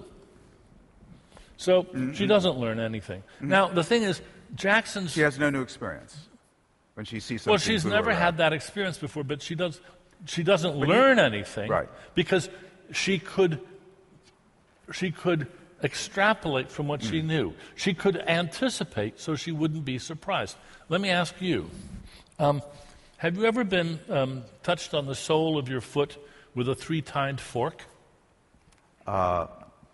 So mm-hmm. she doesn't learn anything. Mm-hmm. Now, the thing is, Jackson's... She has no new experience when she sees something. Well, she's never had that experience before, but she does. She doesn't but learn you, anything right. because she could. She could extrapolate from what mm. she knew. She could anticipate, so she wouldn't be surprised. Let me ask you: um, have you ever been um, touched on the sole of your foot with a three-tined fork? Uh.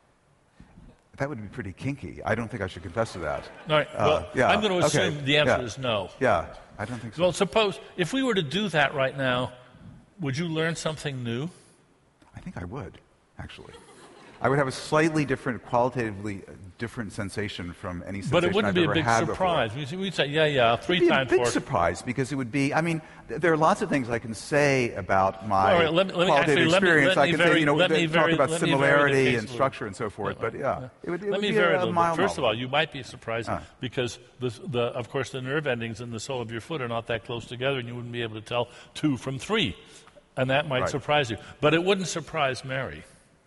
That would be pretty kinky. I don't think I should confess to that. All right. Well, uh, yeah. I'm going to assume okay. the answer yeah. is no. Yeah, I don't think so. Well, suppose if we were to do that right now, would you learn something new? I think I would, actually. I would have a slightly different, qualitatively different sensation from any sensation But it wouldn't I've be a ever big had surprise. before. We'd say, yeah, yeah, three It'd be times a big four. surprise because it would be. I mean, th- there are lots of things I can say about my All right, let me- let me- qualitative actually, let me- experience. let I me can very- say, you know, let me they very- talk about let me vary the similarity case and a little. structure and so forth. Yeah, but yeah, yeah. it would, it Let would me be vary a, a little mild bit. First of novel. all, you might be surprised Uh. because, the, the, of course, the nerve endings in the sole of your foot are not that close together, and you wouldn't be able to tell two from three. And that might Right. surprise you. But it wouldn't surprise Mary.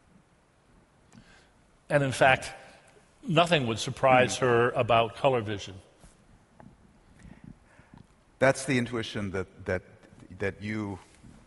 And in fact, nothing would surprise mm-hmm. her about color vision. That's the intuition that, that, that you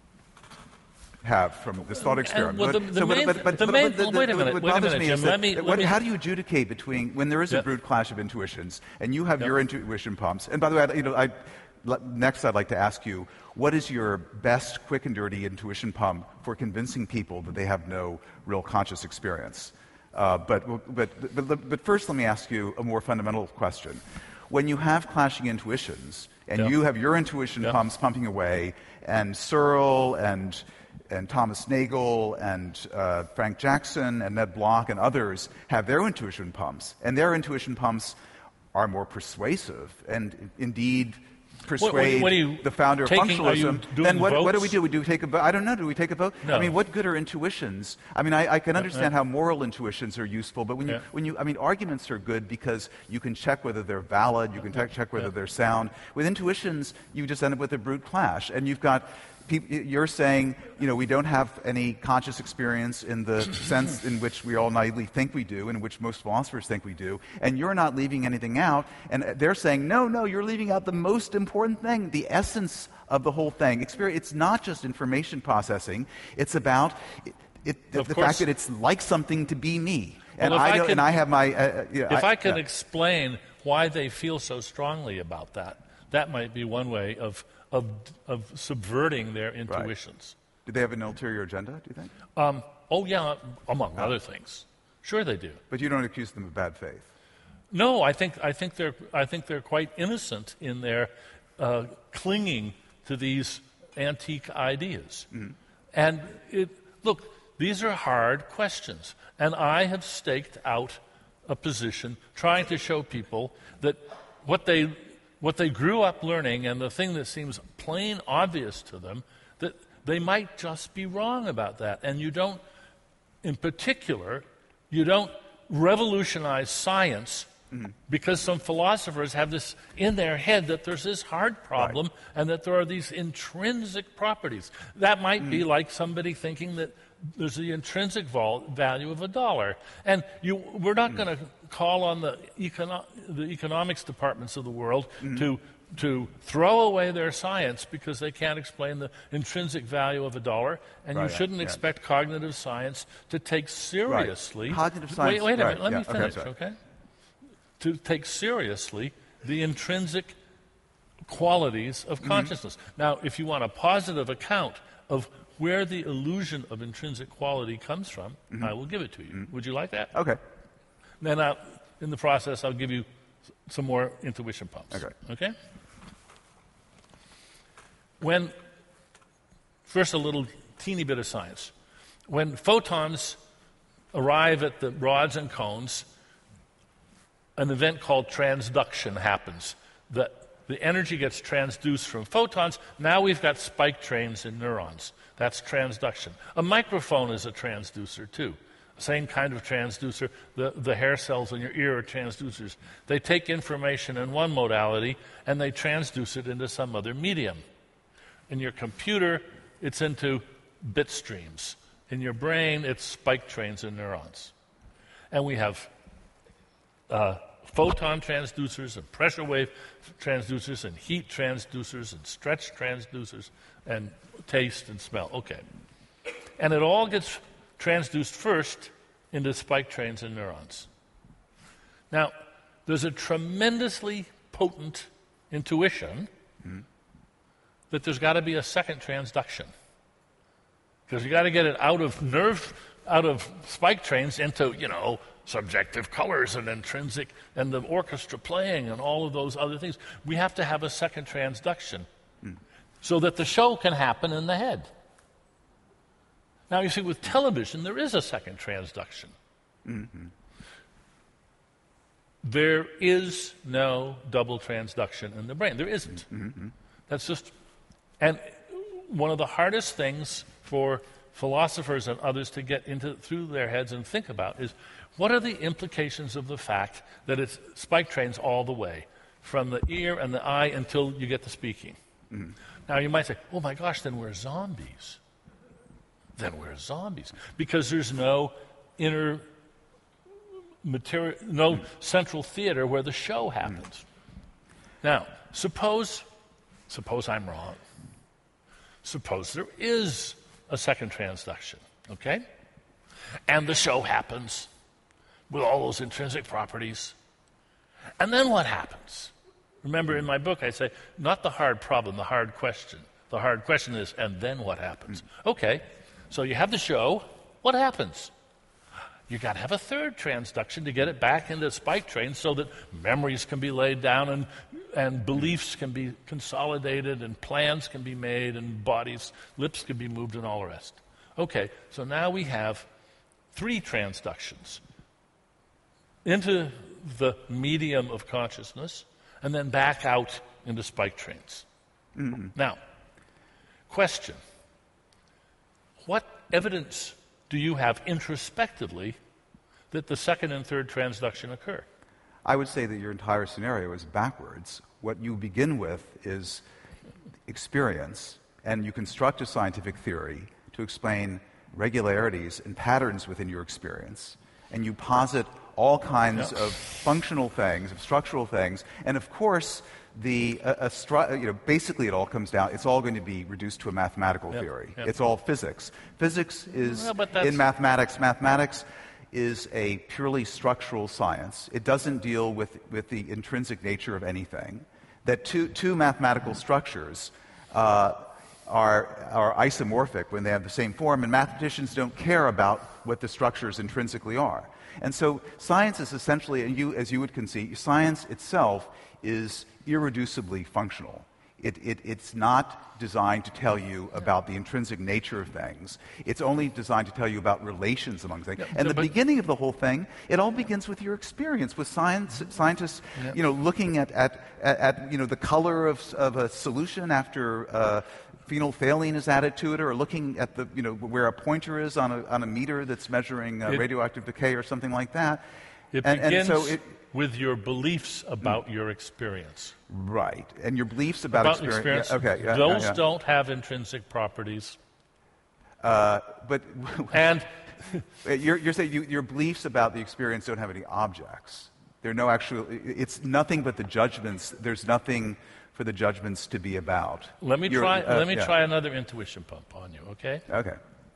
have from this thought experiment. well, the- But- the so, but- main- but- but- the but- main- but the- well, wait a the- minute, what wait a bothers minute, me is Jim, that- let me- that let what- me- how do you adjudicate between when there is a Yeah. brute clash of intuitions and you have Yeah. your intuition pumps? And by the way, I- you know, I, le- next I'd like to ask you, what is your best quick and dirty intuition pump for convincing people that they have no real conscious experience? Uh, but, but, but, but first, let me ask you a more fundamental question. When you have clashing intuitions, and Yeah. you have your intuition Yeah. pumps pumping away, and Searle and, and Thomas Nagel and uh, Frank Jackson and Ned Block and others have their intuition pumps, and their intuition pumps are more persuasive and indeed persuade what are you the founder of taking- are you functionalism, doing then what, what do we votes? do? We do take a vote? I don't know. Do we take a vote? No. I mean, what good are intuitions? I mean, I, I can understand how moral intuitions are useful, but when you, Yeah. when you, I mean, arguments are good because you can check whether they're valid, you can check check whether Yeah. they're sound. With intuitions, you just end up with a brute clash, and you've got. peop- You're saying, you know, we don't have any conscious experience in the sense in which we all naively think we do, in which most philosophers think we do, and you're not leaving anything out. And they're saying, no, no, you're leaving out the most important thing, the essence of the whole thing. Experience. It's not just information processing. It's about it, it, the, Of the course. fact that it's like something to be me. And Well, if I, I don't, could- and I have my. Uh, yeah, If I, could yeah. explain why they feel so strongly about that, that might be one way of, of, of subverting their intuitions. Do they have an ulterior agenda, do you think? Um, oh, yeah, among other things. Sure they do. But you don't accuse them of bad faith. No, I think, I think, they're, I think they're quite innocent in their uh, clinging to these antique ideas. Mm-hmm. And it, look, these are hard questions. And I have staked out a position trying to show people that what they, what they grew up learning and the thing that seems plain obvious to them, that they might just be wrong about that. And you don't, in particular, you don't revolutionize science mm-hmm. because some philosophers have this in their head that there's this hard problem right. and that there are these intrinsic properties. That might mm. be like somebody thinking that there's the intrinsic vol- value of a dollar. And you, we're not mm. going to call on the, econo- the economics departments of the world mm. to to throw away their science because they can't explain the intrinsic value of a dollar, and right, you shouldn't yeah. expect cognitive science to take seriously... Right. Cognitive science... Wait, wait a right, minute, let yeah, me finish, okay, okay? To take seriously the intrinsic qualities of consciousness. Mm-hmm. Now, if you want a positive account of where the illusion of intrinsic quality comes from, mm-hmm. I will give it to you. Mm-hmm. Would you like that? Okay. Then I'll, in the process, I'll give you some more intuition pumps. Okay. Okay? When, first a little teeny bit of science. When photons arrive at the rods and cones, an event called transduction happens. The, the energy gets transduced from photons. Now we've got spike trains in neurons. That's transduction. A microphone is a transducer, too. Same kind of transducer. The, the hair cells in your ear are transducers. They take information in one modality and they transduce it into some other medium. In your computer, it's into bit streams. In your brain, it's spike trains and neurons. And we have uh, photon transducers and pressure wave transducers and heat transducers and stretch transducers and taste and smell. Okay. And it all gets transduced first into spike trains and neurons. Now, there's a tremendously potent intuition mm-hmm. that there's got to be a second transduction. Because you got to get it out of nerve, out of spike trains into, you know, subjective colors and intrinsic, and the orchestra playing and all of those other things. We have to have a second transduction mm. so that the show can happen in the head. Now, you see, with television, there is a second transduction. Mm-hmm. There is no double transduction in the brain. There isn't. Mm-hmm. That's just... And one of the hardest things for philosophers and others to get into through their heads and think about is, what are the implications of the fact that it's spike trains all the way, from the ear and the eye until you get to speaking? Mm-hmm. Now, you might say, oh my gosh, then we're zombies. Then we're zombies. Because there's no inner material, no mm-hmm. central theater where the show happens. Mm-hmm. Now, suppose, suppose I'm wrong. Suppose there is a second transduction, okay? And the show happens with all those intrinsic properties. And then what happens? Remember, in my book, I say, not the hard problem, the hard question. The hard question is, and then what happens? Okay, so you have the show. What happens? You got to have a third transduction to get it back into spike trains so that memories can be laid down and, and beliefs can be consolidated and plans can be made and bodies, lips can be moved and all the rest. Okay, so now we have three transductions into the medium of consciousness and then back out into spike trains. Mm-hmm. Now, question. What evidence do you have introspectively that the second and third transduction occur? I would say that your entire scenario is backwards. What you begin with is experience, and you construct a scientific theory to explain regularities and patterns within your experience, and you posit all kinds yep. of functional things, of structural things, and of course, the uh, a stru- you know basically it all comes down. It's all going to be reduced to a mathematical yep. theory. Yep. It's all physics. Physics is well, in mathematics. Mathematics is a purely structural science. It doesn't deal with with the intrinsic nature of anything. That two two mathematical structures uh, are are isomorphic when they have the same form, and mathematicians don't care about what the structures intrinsically are. And so science is essentially, and you, as you would concede, science itself is irreducibly functional. It, it, it's not designed to tell you about the intrinsic nature of things. It's only designed to tell you about relations among things. Yeah, and so, the beginning of the whole thing, it all begins with your experience, with science, scientists, yeah. you know, looking at, at, at, at, you know, the color of, of a solution after uh, phenolphthalein is added to it, or looking at the, you know, where a pointer is on a, on a meter that's measuring uh, it, radioactive decay or something like that. It and, begins and so it, with your beliefs about mm. your experience. Right. And your beliefs about, about experience. experience. Yeah, okay. Yeah, Those yeah, yeah. don't have intrinsic properties. Uh, but and you're, you're saying you, your beliefs about the experience don't have any objects. There are no actual. It's nothing but the judgments. There's nothing for the judgments to be about. Let me You're, try. uh, let me yeah. try another intuition pump on you. Okay. Okay.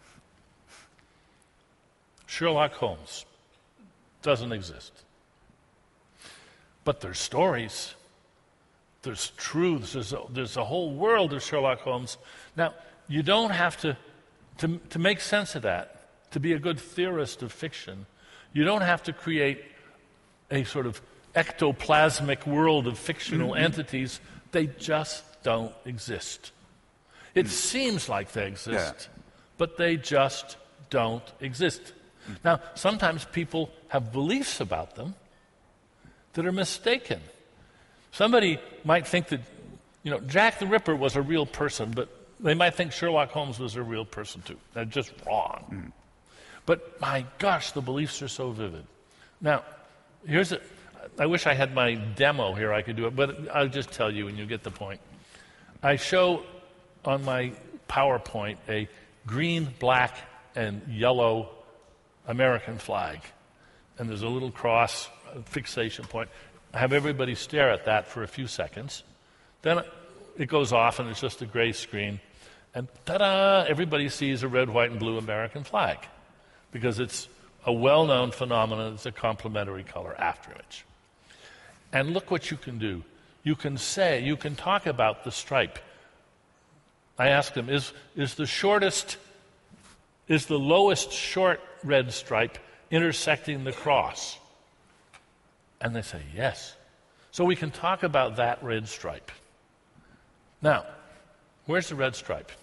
Sherlock Holmes doesn't exist, but there's stories. there's truths, there's a, there's a whole world of Sherlock Holmes. Now, you don't have to, to, to make sense of that, to be a good theorist of fiction, you don't have to create a sort of ectoplasmic world of fictional mm-hmm. entities. They just don't exist. It mm. seems like they exist, yeah. but they just don't exist. Mm. Now, sometimes people have beliefs about them that are mistaken. Somebody might think that, you know, Jack the Ripper was a real person, but they might think Sherlock Holmes was a real person too. They're just wrong. Mm. But my gosh, the beliefs are so vivid. Now, here's a, I wish I had my demo here, I could do it, but I'll just tell you and you'll get the point. I show on my PowerPoint a green, black, and yellow American flag. And there's a little cross, a fixation point. I have everybody stare at that for a few seconds. Then it goes off and it's just a gray screen. And ta-da, everybody sees a red, white, and blue American flag because it's a well-known phenomenon. It's a complementary color after image. And look what you can do. You can say, you can talk about the stripe. I asked them, is, is the shortest, is the lowest short red stripe intersecting the cross? And they say, yes. So we can talk about that red stripe. Now, where's the red stripe?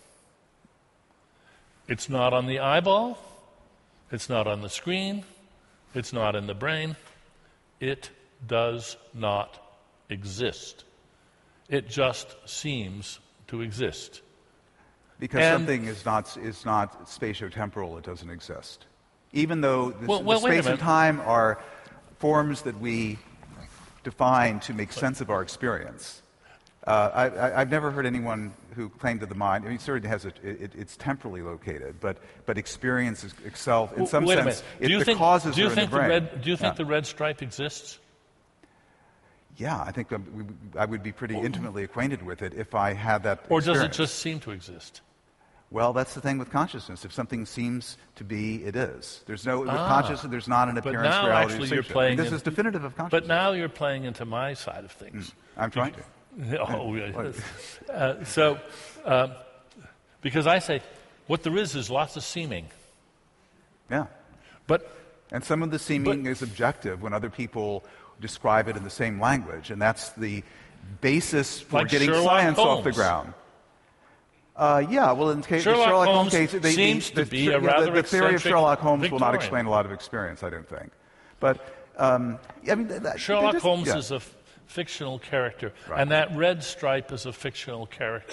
It's not on the eyeball. It's not on the screen. It's not in the brain. It does not exist. It just seems to exist. Because and, something is not, is not spatiotemporal, it doesn't exist. Even though this, well, well, the space and time are forms that we define to make sense of our experience. Uh, I, I, I've never heard anyone who claimed that the mind, I mean, it certainly has a, it, it's temporally located, but, but experience is, itself, in some Wait sense, it, the think, causes do you are think in the brain. The red, do you think yeah. the red stripe exists? Yeah, I think um, we, I would be pretty intimately acquainted with it if I had that Or experience. does it just seem to exist? Well, that's the thing with consciousness. If something seems to be, it is. There's no, with Ah, consciousness, there's not an appearance, but now reality, actually or you're distinction. playing This in, is definitive of consciousness. But now you're playing into my side of things. Mm, I'm trying to. Oh, yes. uh, so, um, because I say, what there is is lots of seeming. Yeah. But and some of the seeming but, is objective when other people describe it in the same language, and that's the basis for like getting Sherlock science Holmes. off the ground. Uh, yeah, well, in case Sherlock, Sherlock Holmes Holmes case, they, seems the, to be the, a rather the, the theory of Sherlock Holmes Victorian. will not explain a lot of experience, I don't think. But um, I mean, that, Sherlock just, Holmes yeah. is a f- fictional character, right. and that red stripe is a fictional character,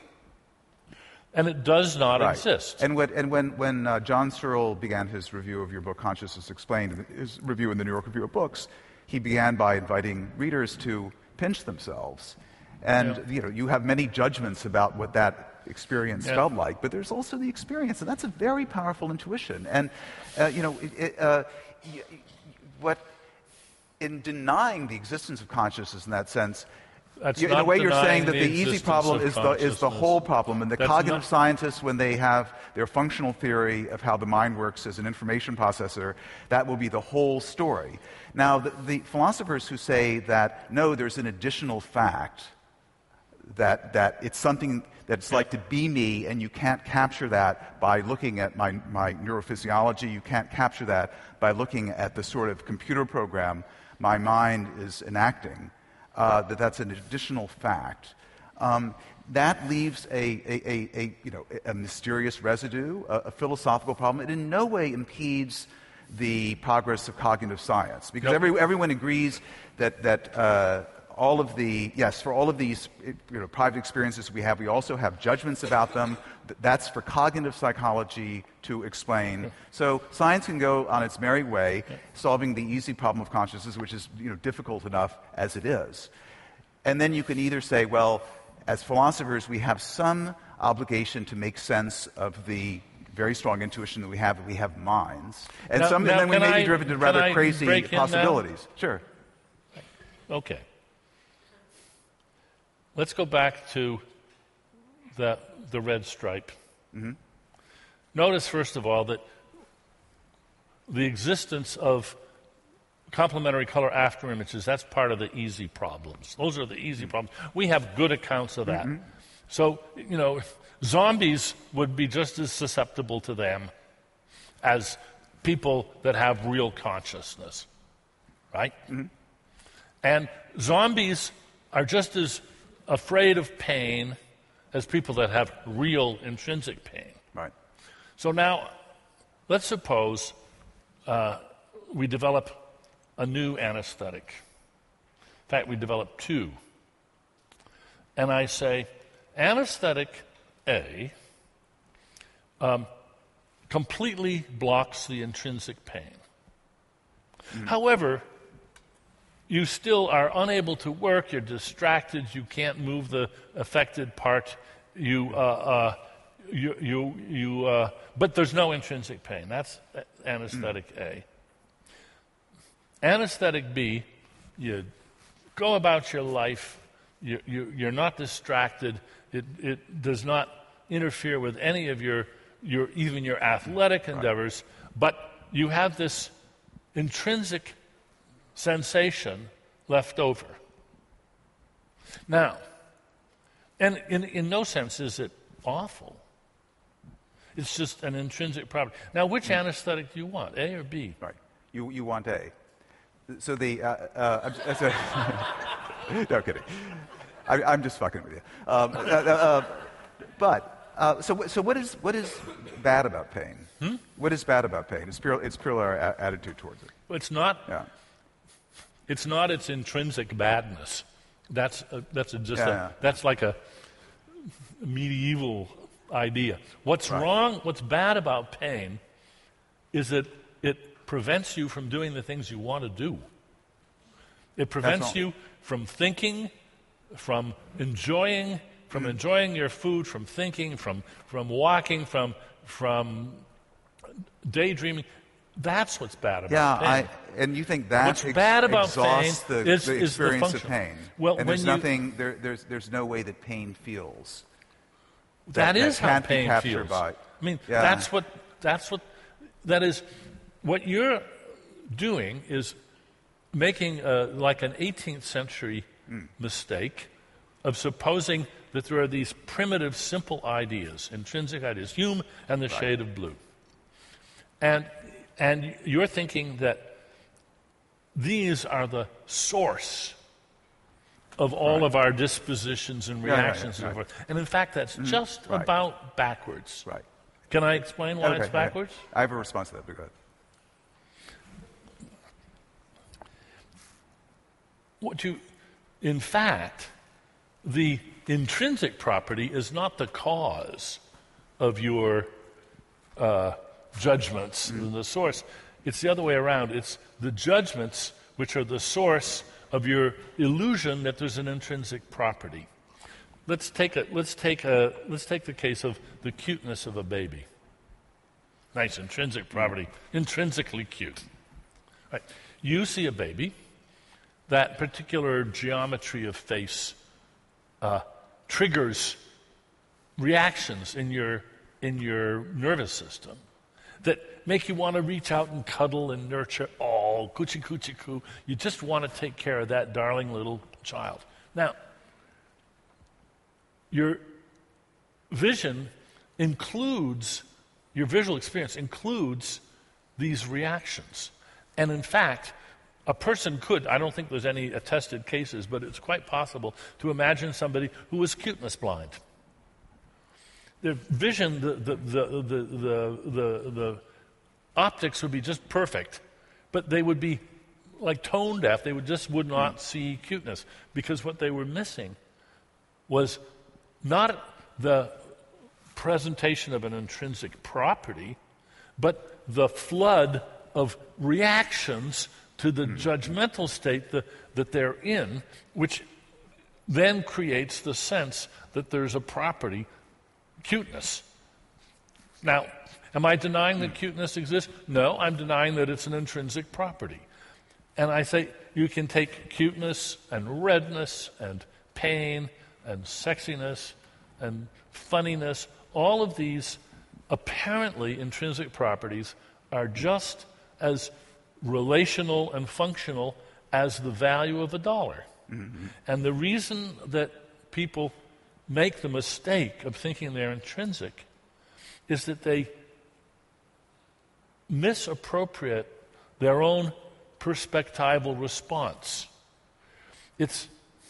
and it does not right. exist. And, what, and when when uh, John Searle began his review of your book, Consciousness Explained, his review in the New York Review of Books, he began by inviting readers to pinch themselves. And yeah. you know, you have many judgments about what that experience yeah. felt like, but there's also the experience, and that's a very powerful intuition. And uh, you know, it, it, uh, y- y- what in denying the existence of consciousness in that sense, That's you, in not a way, you're saying denying that the, the easy existence problem of is the is the whole problem, and the That's cognitive not- scientists, when they have their functional theory of how the mind works as an information processor, that will be the whole story. Now, the, the philosophers who say that no, there's an additional fact. That, that it's something that's like to be me, and you can't capture that by looking at my, my neurophysiology. You can't capture that by looking at the sort of computer program my mind is enacting, uh, that that's an additional fact. Um, that leaves a, a, a, a, you know, a mysterious residue, a, a philosophical problem. It in no way impedes the progress of cognitive science, because Nope. every, everyone agrees that, that uh, all of the, yes, for all of these you know, private experiences we have, we also have judgments about them. That's for cognitive psychology to explain. So science can go on its merry way, solving the easy problem of consciousness, which is you know, difficult enough as it is. And then you can either say, well, as philosophers, we have some obligation to make sense of the very strong intuition that we have, that we have minds. And, Now- some, now and then we can may I- be driven to can rather I crazy break in now? possibilities. Sure. Okay. Let's go back to the, the red stripe. Mm-hmm. Notice, first of all, that the existence of complementary color after images, that's part of the easy problems. Those are the easy problems. We have good accounts of that. Mm-hmm. So, you know, zombies would be just as susceptible to them as people that have real consciousness, right? Mm-hmm. And zombies are just as afraid of pain as people that have real intrinsic pain. Right. So now, let's suppose uh, we develop a new anesthetic. In fact, we develop two. And I say, anesthetic A um, completely blocks the intrinsic pain. Mm. However, you still are unable to work, you're distracted, you can't move the affected part, you, uh, uh, you, you, you uh, but there's no intrinsic pain. That's anesthetic mm. A. Anesthetic B, you go about your life, you, you, you're not distracted, it, it does not interfere with any of your, your even your athletic endeavors, but you have this intrinsic sensation left over. Now, and in, in no sense is it awful. It's just an intrinsic property. Now, which mm. anesthetic do you want, A or B? Right. You, you want A. So the, uh, uh, I'm, sorry. No kidding. I, I'm just fucking with you. Um, uh, uh, but, uh, so, so what is, what is bad about pain? Hmm? What is bad about pain? It's pure, it's purely our a- attitude towards it. Well, it's not. Yeah. It's not its intrinsic badness. That's a, that's a just yeah, a, yeah. that's like a medieval idea. What's right. wrong? What's bad about pain is that it prevents you from doing the things you want to do. It prevents you from thinking, from enjoying, from mm. enjoying your food, from thinking, from from walking, from from daydreaming. That's what's bad about yeah, pain. I, and you think that what's ex- bad about exhausts pain the, is, the is experience the of pain. Well, and there's you, nothing, there, there's, there's no way that pain feels. that, that is that how can't pain be captured feels. By, I mean, yeah. that's what, that's what, that is, what you're doing is making a, like an eighteenth century mm. mistake of supposing that there are these primitive, simple ideas, intrinsic ideas, Hume and the right. shade of blue. And and you're thinking that these are the source of all right. of our dispositions and reactions. Yeah, right, right, and so forth. And in fact, that's mm, just right. about backwards. Right. Can I explain why okay, it's backwards? I have a response to that, but go ahead. What you, in fact, the intrinsic property is not the cause of your uh, judgments, mm. the source. It's the other way around. It's the judgments which are the source of your illusion that there's an intrinsic property. Let's take a let's take a let's take the case of the cuteness of a baby. Nice intrinsic property, mm. intrinsically cute. Right. You see a baby, that particular geometry of face uh, triggers reactions in your in your nervous system that make you want to reach out and cuddle and nurture. Oh, coochie coochie coo. You just want to take care of that darling little child. Now, your vision includes, your visual experience includes these reactions. And in fact, a person could, I don't think there's any attested cases, but it's quite possible to imagine somebody who was cuteness blind. Their vision, the, the, the, the, the, the, the optics would be just perfect, but they would be like tone deaf. They would just would not mm. see cuteness because what they were missing was not the presentation of an intrinsic property, but the flood of reactions to the mm. judgmental state that, that they're in, which then creates the sense that there's a property, cuteness. Now, am I denying that cuteness exists? No, I'm denying that it's an intrinsic property. And I say you can take cuteness and redness and pain and sexiness and funniness, all of these apparently intrinsic properties are just as relational and functional as the value of a dollar. Mm-hmm. And the reason that people make the mistake of thinking they're intrinsic is that they misappropriate their own perspectival response. It's,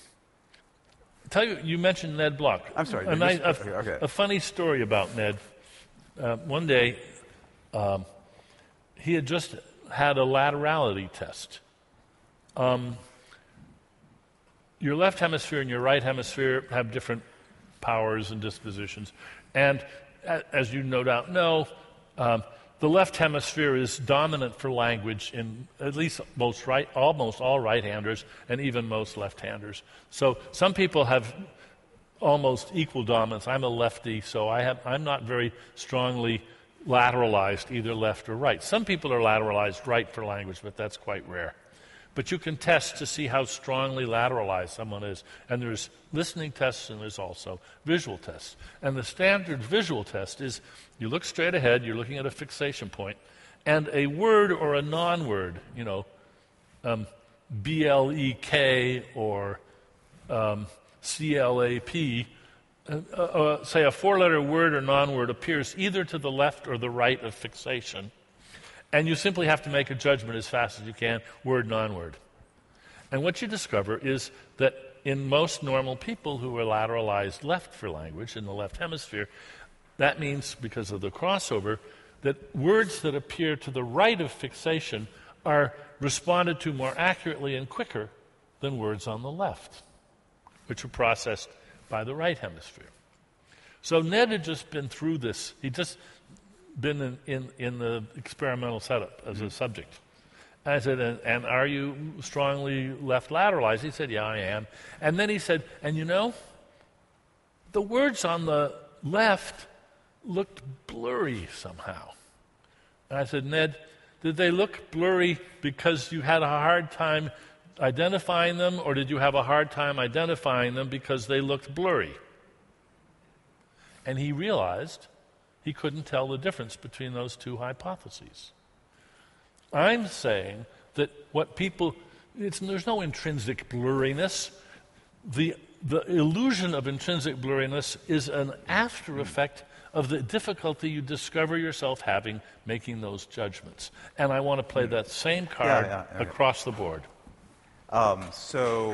tell you, you mentioned Ned Block. I'm sorry. A, nice, a, okay, okay. a funny story about Ned. Uh, one day, um, he had just had a laterality test. Um, your left hemisphere and your right hemisphere have different powers and dispositions. And a, as you no doubt know, um, the left hemisphere is dominant for language in at least most right, almost all right-handers and even most left-handers. So some people have almost equal dominance. I'm a lefty, so I have, I'm not very strongly lateralized, either left or right. Some people are lateralized right for language, but that's quite rare. But you can test to see how strongly lateralized someone is. And there's listening tests and there's also visual tests. And the standard visual test is you look straight ahead, you're looking at a fixation point, and a word or a non-word, you know, um, B L E K or um, C L A P, uh, uh, say a four-letter word or non-word appears either to the left or the right of fixation. And you simply have to make a judgment as fast as you can, word, non-word. And what you discover is that in most normal people who are lateralized left for language, in the left hemisphere, that means, because of the crossover, that words that appear to the right of fixation are responded to more accurately and quicker than words on the left, which are processed by the right hemisphere. So Ned had just been through this. He just been in, in, in the experimental setup as a subject. And I said, and, and are you strongly left lateralized? He said, yeah, I am. And then he said, and you know, the words on the left looked blurry somehow. And I said, Ned, did they look blurry because you had a hard time identifying them, or did you have a hard time identifying them because they looked blurry? And he realized he couldn't tell the difference between those two hypotheses. I'm saying that what people, it's, there's no intrinsic blurriness. The, the illusion of intrinsic blurriness is an after effect of the difficulty you discover yourself having making those judgments. And I want to play that same card yeah, yeah, yeah, across the board. Um, so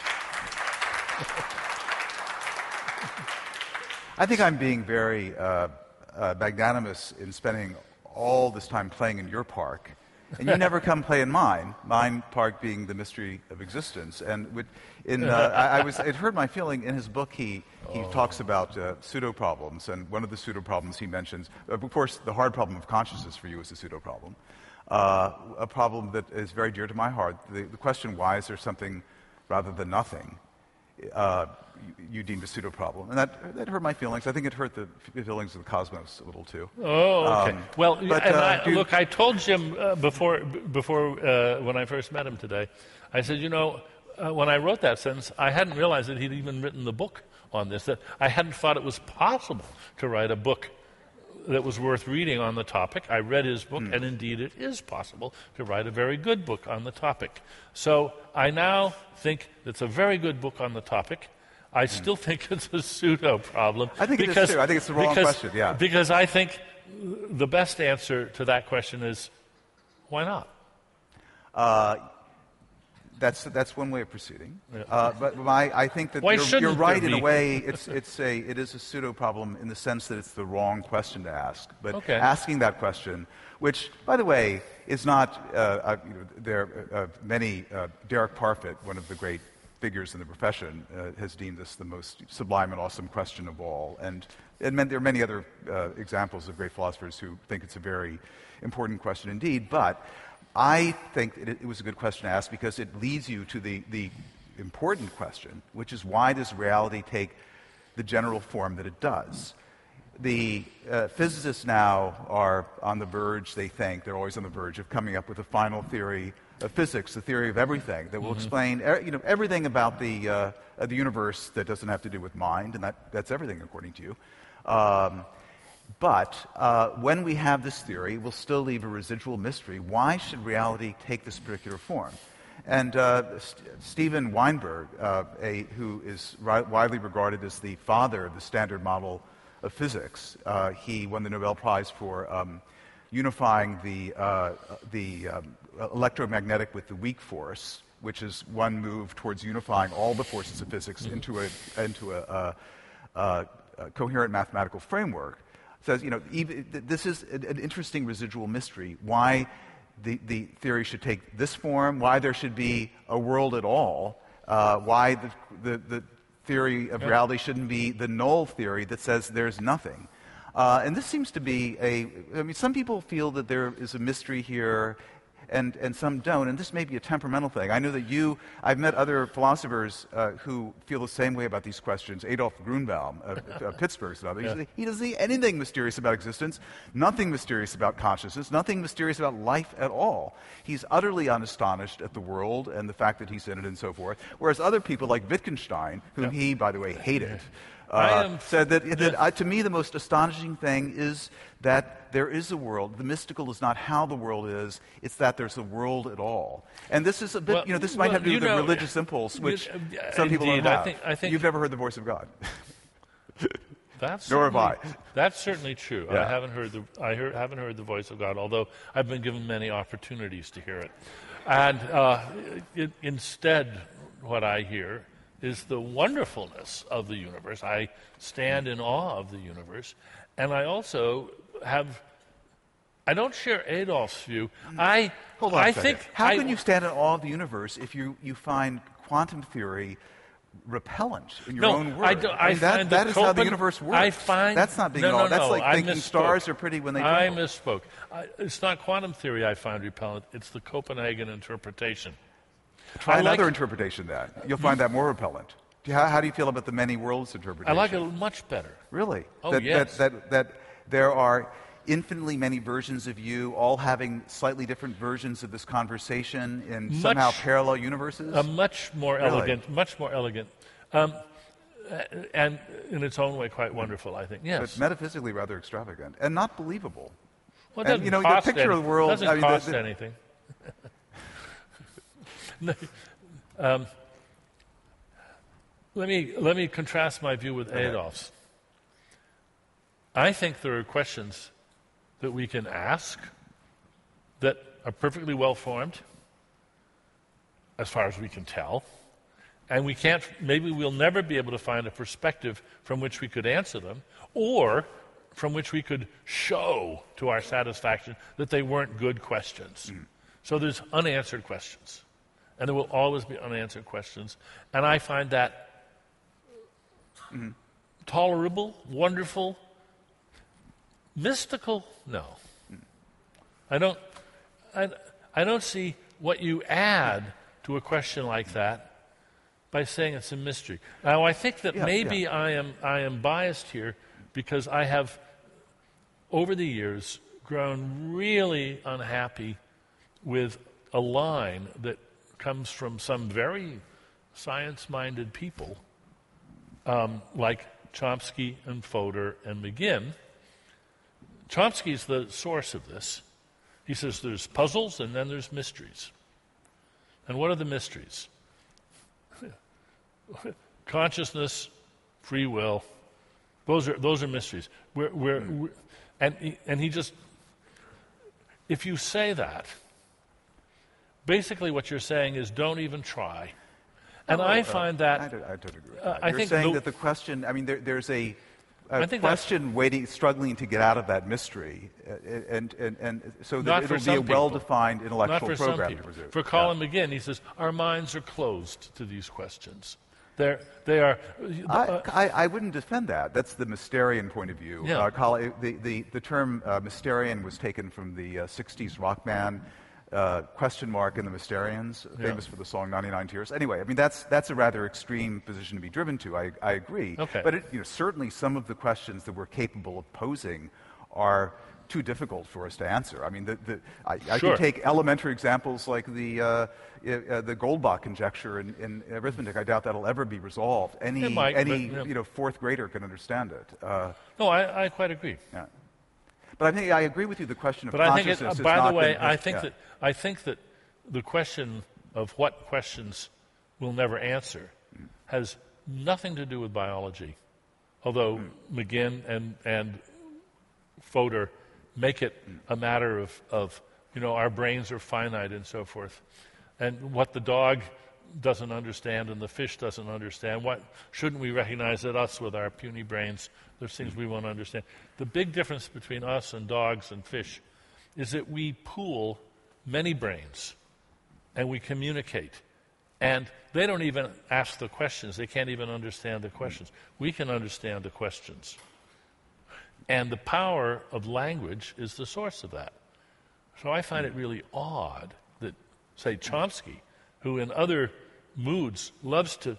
I think I'm being very uh, uh, magnanimous in spending all this time playing in your park, and you never come play in mine. Mine park being the mystery of existence. And with, in, uh, I, I was, it hurt my feeling. In his book, he he oh. talks about uh, pseudo problems, and one of the pseudo problems he mentions, of course, the hard problem of consciousness for you is a pseudo problem. Uh, a problem that is very dear to my heart. The, the question, why is there something rather than nothing, uh, you, you deemed a pseudo-problem. And that, that hurt my feelings. I think it hurt the feelings of the cosmos a little, too. Oh, okay. Um, well, but, and uh, I, look, I told Jim uh, before, before uh, when I first met him today, I said, you know, uh, when I wrote that sentence, I hadn't realized that he'd even written the book on this, that I hadn't thought it was possible to write a book that was worth reading on the topic. I read his book, mm. and indeed it is possible to write a very good book on the topic. So I now think it's a very good book on the topic. I mm. still think it's a pseudo problem. I think because, it is too. I think it's the wrong because, question, yeah. Because I think the best answer to that question is, why not? Uh, That's that's one way of proceeding, yeah. uh, but my, I think that Why you're, you're right in be? a way. It's it's a it is a pseudo problem in the sense that it's the wrong question to ask. But okay. asking that question, which by the way is not uh, uh, you know, there uh, many uh, Derek Parfit, one of the great figures in the profession, uh, has deemed this the most sublime and awesome question of all. And and there are many other uh, examples of great philosophers who think it's a very important question indeed, but. I think it, it was a good question to ask because it leads you to the, the important question, which is why does reality take the general form that it does? The uh, physicists now are on the verge, they think, they're always on the verge of coming up with a final theory of physics, the theory of everything, that will mm-hmm. explain er, you know, everything about the, uh, uh, the universe that doesn't have to do with mind, and that, that's everything according to you. Um, But uh, when we have this theory, we'll still leave a residual mystery. Why should reality take this particular form? And uh, St- Steven Weinberg, uh, a, who is ri- widely regarded as the father of the Standard Model of physics, uh, he won the Nobel Prize for um, unifying the, uh, the um, electromagnetic with the weak force, which is one move towards unifying all the forces of physics into a, into a, a, a, a coherent mathematical framework. Says, you know, even, this is an interesting residual mystery. Why the, the theory should take this form, why there should be a world at all, uh, why the, the, the theory of reality shouldn't be the null theory that says there's nothing. Uh, and this seems to be a, I mean, some people feel that there is a mystery here, and, and some don't, and this may be a temperamental thing. I know that you, I've met other philosophers uh, who feel the same way about these questions. Adolf Grunbaum of uh, Pittsburgh, so yeah. He doesn't see anything mysterious about existence, nothing mysterious about consciousness, nothing mysterious about life at all. He's utterly unastonished at the world and the fact that he's in it and so forth, whereas other people like Wittgenstein, whom yeah. he, by the way, hated, Uh, am, said that, that yeah. uh, to me the most astonishing thing is that there is a world. The mystical is not how the world is, it's that there's a world at all. And this is a bit, well, you know, this might well, have to do with know, the religious impulse, which you, uh, some people indeed, don't have. I think, I think You've never heard the voice of God. That's Nor have I. That's certainly true. Yeah. I haven't heard the I heard, haven't heard the voice of God, although I've been given many opportunities to hear it. And uh, it, instead, what I hear is the wonderfulness of the universe. I stand in awe of the universe. And I also have, I don't share Adolf's view. I, Hold on I a second. think... How I, can you stand in awe of the universe if you, you find quantum theory repellent in your no, own words? I, do, I, I mean, that, that is Copen- how the universe works. I find, That's not being no, in awe. no, That's no, like I thinking misspoke. stars are pretty when they I twinkle. misspoke. I, it's not quantum theory I find repellent. It's the Copenhagen interpretation. Try I another like, interpretation then. You'll find that more repellent. How, how do you feel about the many worlds interpretation? I like it much better. Really? Oh, that, yes. That, that, that there are infinitely many versions of you, all having slightly different versions of this conversation in much, somehow parallel universes? A much more really? elegant, much more elegant. Um, and in its own way, quite wonderful, I think. Yes. But metaphysically rather extravagant and not believable. Well, it doesn't and, you know, cost the picture any, of the world doesn't I mean, cost the, the, anything. um, let me let me contrast my view with okay. Adolph's. I think there are questions that we can ask that are perfectly well formed, as far as we can tell, and we can't. Maybe we'll never be able to find a perspective from which we could answer them, or from which we could show to our satisfaction that they weren't good questions. Mm. So there's unanswered questions, and there will always be unanswered questions, and I find that mm-hmm. tolerable, wonderful, mystical. No, mm. I don't. I, I don't see what you add to a question like that by saying it's a mystery. Now, I think that yeah, maybe yeah. I am I am biased here because I have, over the years, grown really unhappy with a line that comes from some very science-minded people, um, like Chomsky and Fodor and McGinn. Chomsky's the source of this. He says there's puzzles and then there's mysteries. And what are the mysteries? Consciousness, free will, those are those are mysteries. We're, we're, we're, and he, and he just, if you say that, basically what you're saying is don't even try. And oh, I find uh, that I don't, I don't agree with uh, that. I You're think saying the, that the question. I mean, there, there's a. A I think question waiting, struggling to get out of that mystery, uh, and, and, and so that it'll be a well-defined intellectual Not for program. Some people. For Colin yeah. McGinn, he says, our minds are closed to these questions. They're, they are... Uh, I, I, I wouldn't defend that. That's the Mysterian point of view. Yeah. Uh, Colin, the, the, the term uh, Mysterian was taken from the uh, sixties rock band Uh, question mark in the Mysterians, yeah. famous for the song ninety-nine Tears. Anyway, I mean, that's that's a rather extreme position to be driven to. I, I agree. Okay. But it, you know, certainly some of the questions that we're capable of posing are too difficult for us to answer. I mean, the, the, I, I Sure. can take elementary examples like the uh, uh, the Goldbach conjecture in, in arithmetic. I doubt that'll ever be resolved. Any It might, any but, yeah. you know fourth grader can understand it. Uh, No, I, I quite agree. yeah. But I think I agree with you. The question of But I think, it, consciousness uh, has by not the way, been- I think yeah. that I think that the question of what questions we'll never answer has nothing to do with biology, although McGinn and and Fodor make it a matter of, of you know our brains are finite and so forth, and what the dog doesn't understand and the fish doesn't understand. What shouldn't we recognize that us with our puny brains? There's things we won't understand. The big difference between us and dogs and fish is that we pool many brains and we communicate. And they don't even ask the questions. They can't even understand the questions. We can understand the questions. And the power of language is the source of that. So I find it really odd that, say, Chomsky, who in other moods loves to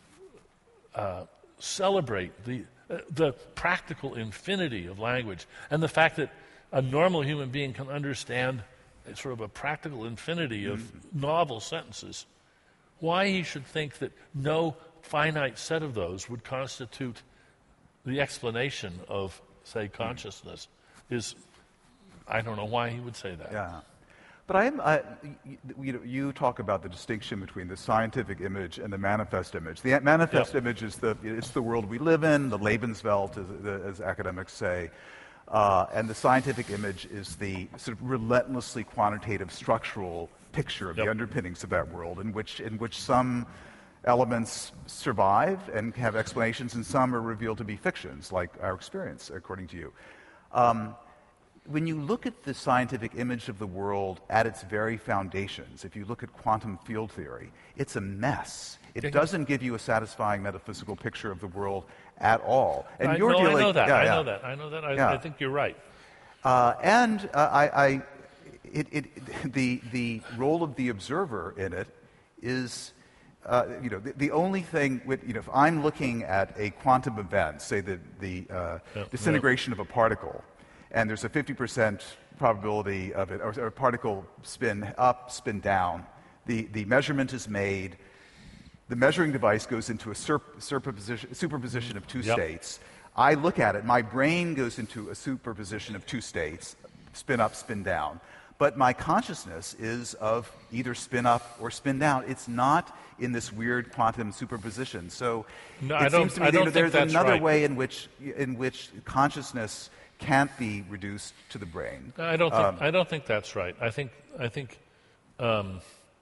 uh, celebrate the, uh, the practical infinity of language and the fact that a normal human being can understand a sort of a practical infinity of mm-hmm. novel sentences, why he should think that no finite set of those would constitute the explanation of, say, consciousness is, I don't know why he would say that. Yeah. But I am, uh, you, you, know, you talk about the distinction between the scientific image and the manifest image. The manifest Yep. image is the, it's the world we live in, the Lebenswelt, as, as academics say. Uh, and the scientific image is the sort of relentlessly quantitative structural picture of Yep. the underpinnings of that world, in which, in which some elements survive and have explanations, and some are revealed to be fictions, like our experience, according to you. Um, when you look at the scientific image of the world at its very foundations, if you look at quantum field theory, it's a mess. It doesn't give you a satisfying metaphysical picture of the world at all. And I, you're no, dealing, I know that. yeah, I yeah. know that. I know that. I, Yeah. I think you're right. Uh, and uh, I, I, it, it, the, the role of the observer in it is, uh, you know, the, the only thing, with, you know, if I'm looking at a quantum event, say the, the uh, Yeah, disintegration of a particle, and there's a fifty percent probability of it, or, or a particle spin up, spin down, the, the measurement is made, the measuring device goes into a sur- superposition, superposition of two Yep. states. I look at it, my brain goes into a superposition of two states, spin up, spin down. But my consciousness is of either spin up or spin down. It's not in this weird quantum superposition. So No, it I don't- seems to me I don't that think there's that's another right. way in which, in which consciousness can't be reduced to the brain. I don't think, Um, I don't think that's right. I think, I think um,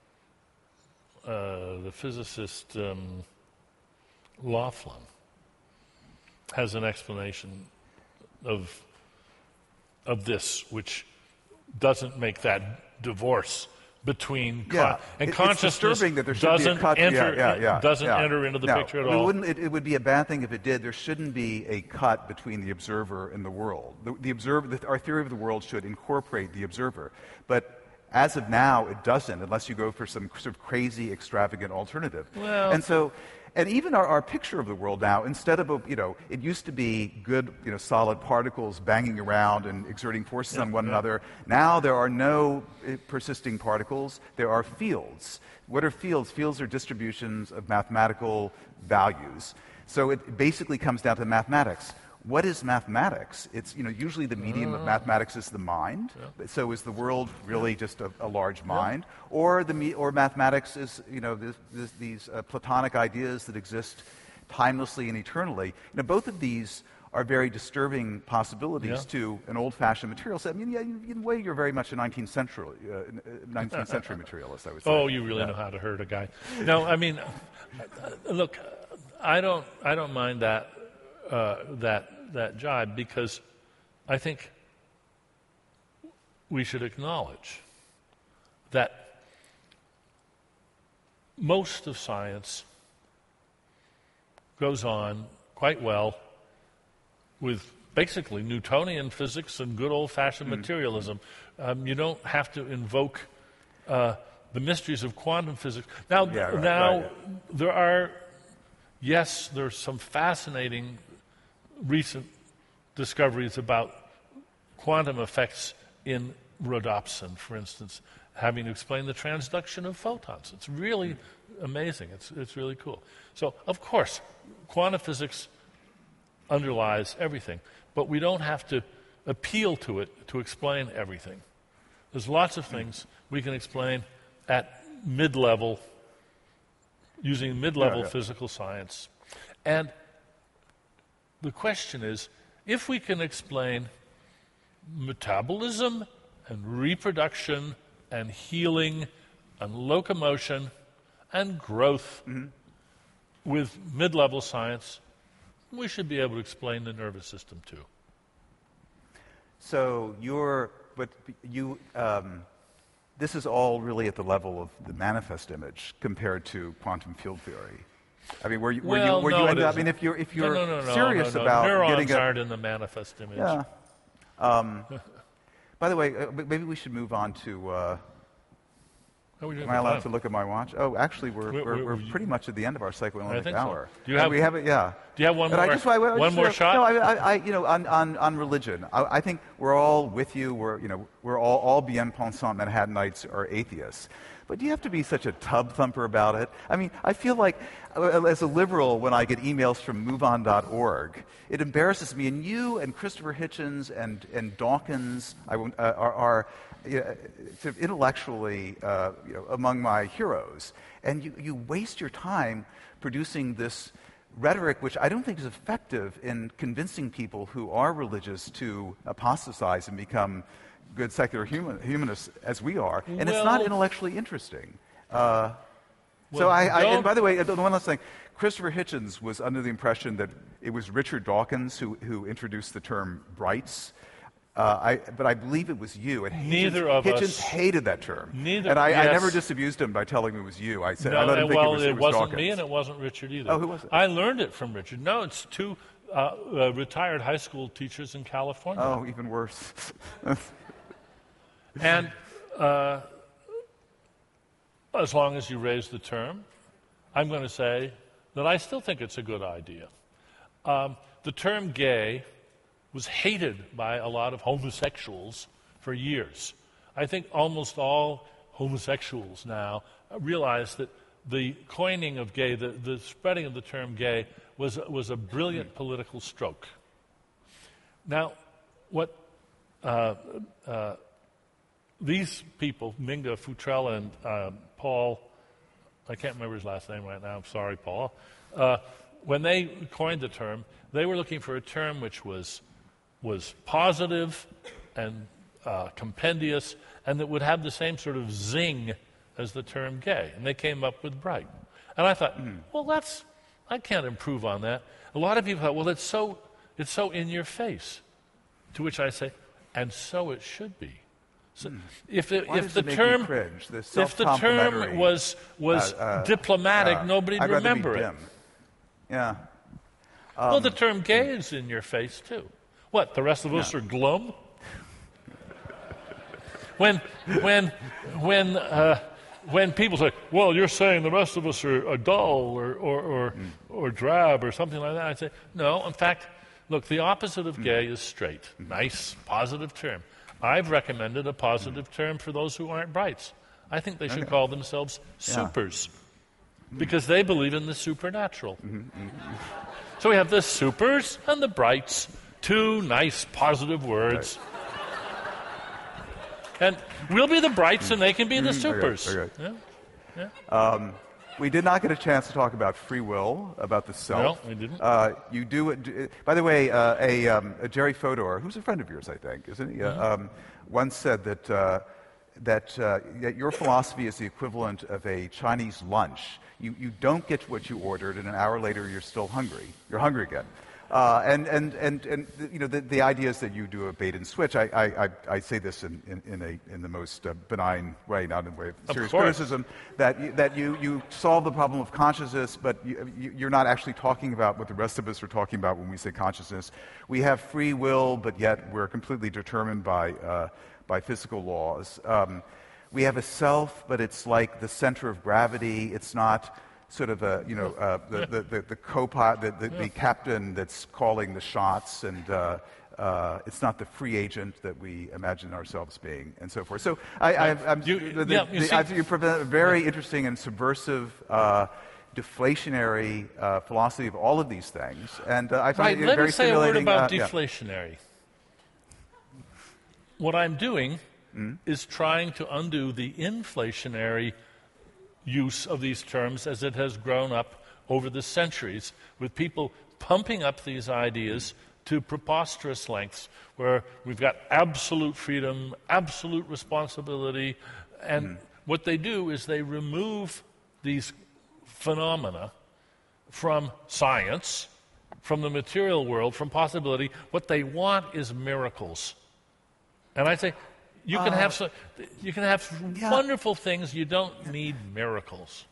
uh, the physicist um, Laughlin has an explanation of, of this, which doesn't make that divorce between con- Yeah, and It- it's consciousness disturbing that there should be a doesn't cut. enter yeah, yeah, yeah, doesn't yeah. enter into the No, picture at I mean, all. Wouldn't it, it would be a bad thing if it did. There shouldn't be a cut between the observer and the world. The, the observer, the, our theory of the world should incorporate the observer, but as of now, it doesn't, unless you go for some sort of crazy, extravagant alternative. Well- and so. And even our, our picture of the world now, instead of, a, you know, it used to be good, you know, solid particles banging around and exerting forces on one another. Now there are no uh, persisting particles. There are fields. What are fields? Fields are distributions of mathematical values. So it basically comes down to mathematics. What is mathematics? It's, you know, usually the medium of mathematics is the mind. So is the world really just a, a large mind? Or the me- or mathematics is, you know, this, this, these uh, Platonic ideas that exist timelessly and eternally. You know, both of these are very disturbing possibilities Yeah. to an old-fashioned materialist. I mean, yeah, in in a way, you're very much a nineteenth century, uh, nineteenth century materialist, I would say. Oh, you really Yeah. know how to hurt a guy. No, I mean, uh, look, I don't, I don't mind that, uh, that, that jibe, because I think we should acknowledge that most of science goes on quite well with basically Newtonian physics and good old-fashioned Mm. materialism. Um, you don't have to invoke uh, the mysteries of quantum physics. Now, Yeah, right, now right. there are, yes, there's some fascinating recent discoveries about quantum effects in rhodopsin, for instance, having to explain the transduction of photons. It's really amazing. It's, it's really cool. So, of course, quantum physics underlies everything, but we don't have to appeal to it to explain everything. There's lots of things we can explain at mid-level, using mid-level yeah, yeah. physical science. And the question is, if we can explain metabolism and reproduction and healing and locomotion and growth mm-hmm. with mid-level science, we should be able to explain the nervous system too. So you're, but you, um, this is all really at the level of the manifest image compared to quantum field theory. I mean, were you, were well, you, were no, you it into, I isn't. mean, if you're if you're no, no, no, serious no, no, about neurons getting a, aren't in the manifest image. yeah. Um, by the way, uh, maybe we should move on to. Uh, How are we doing am I with allowed time? to look at my watch? Oh, actually, we're We're- we're, we're- we're you- pretty much at the end of our I psychoanalytic think so. hour. Do you And have- we have it? Yeah. Do you have one But more? I just, I, I one just, more uh, shot? No, I, I, I, you know, on, on, on religion, I, I think we're all with you. We're, you know, we're all, all bien-pensant Manhattanites or atheists. But do you have to be such a tub thumper about it? I mean, I feel like, uh, as a liberal, when I get emails from move on dot org, it embarrasses me. And you and Christopher Hitchens and, and Dawkins I, won't- uh, are, are you know, sort of intellectually uh, you know, among my heroes. And you, you waste your time producing this rhetoric, which I don't think is effective in convincing people who are religious to apostatize and become good secular human, humanists as we are. And it's not Well- intellectually interesting. Uh, so Well, I, I, don't- and by the way, the one last thing, Christopher Hitchens was under the impression that it was Richard Dawkins who, who introduced the term brights. Uh, I, but I believe it was you. And Hitchens, Neither of Hitchens us- hated that term. Neither- and I, I yes. never disabused him by telling him it was you. I said, No, I let him and think well, it was, it was wasn't Dawkins. me, and it wasn't Richard either. Oh, who was it? I learned it from Richard. No, it's two uh, uh, retired high school teachers in California. Oh, even worse. And uh, as long as you raise the term, I'm going to say that I still think it's a good idea. Um, the term gay was hated by a lot of homosexuals for years. I think almost all homosexuals now realize that the coining of gay, the, the spreading of the term gay, was, was a brilliant political stroke. Now, what uh, uh, these people, Minga Futrell and uh, Paul, I can't remember his last name right now, I'm sorry, Paul, uh, when they coined the term, they were looking for a term which was, was positive and uh, compendious and that would have the same sort of zing as the term gay. And they came up with bright. And I thought, mm. well, that's, I can't improve on that. A lot of people thought, well, it's so, it's so in your face. To which I say, and so it should be. So mm. if the, Why if does the it make term you cringe? The if the term was was uh, uh, diplomatic, uh, nobody'd I'd rather remember be it. dim. Yeah. Um, Well, the term gay is in your face too. What? The rest of us Yeah. are glum. when when when uh, when people say, "Well, you're saying the rest of us are, are dull or or or, mm. or drab or something like that," I say, "No. In fact, look, the opposite of gay is straight. Mm. Nice, positive term. I've recommended a positive mm. term for those who aren't brights. I think they should okay. call themselves supers yeah. because they believe in the supernatural. Mm-hmm, mm-hmm. So we have the supers and the brights, two nice, positive words." Right. And we'll be the brights and they can be the supers. Okay, okay. Yeah? Yeah? Um, we did not get a chance to talk about free will, about the self. No, we didn't. Uh, you do it. By the way, uh, a, um, a Jerry Fodor, who's a friend of yours, I think, isn't he? Mm-hmm. Uh, um, once said that uh, that, uh, that your philosophy is the equivalent of a Chinese lunch. You you don't get what you ordered, and an hour later you're still hungry. You're hungry again. Uh, and, and, and, and, you know, the, the idea is that you do a bait and switch. I, I, I, I say this in, in, in, a, in the most uh, benign way, not in the way of serious of criticism, that, you, that you, you solve the problem of consciousness, but you, you, you're not actually talking about what the rest of us are talking about when we say consciousness. We have free will, but yet we're completely determined by, uh, by physical laws. Um, we have a self, but it's like the center of gravity. It's not sort of a, you know, uh, the, the, the, the co-pilot, the, the, the captain that's calling the shots, and, uh, uh, it's not the free agent that we imagine ourselves being, and so forth. So I, I, I'm, You- the, the, yeah, you the, see- I think you present a very interesting and subversive, uh, deflationary uh, philosophy of all of these things, and uh, I find Right, it let very me say a word stimulating. about uh, yeah. deflationary. What I'm doing Hmm? is trying to undo the inflationary use of these terms as it has grown up over the centuries, with people pumping up these ideas to preposterous lengths, where we've got absolute freedom, absolute responsibility, and Hmm. what they do is they remove these phenomena from science, from the material world, from possibility. What they want is miracles. And I say, you can have so, you can have yeah. wonderful things. You don't need miracles.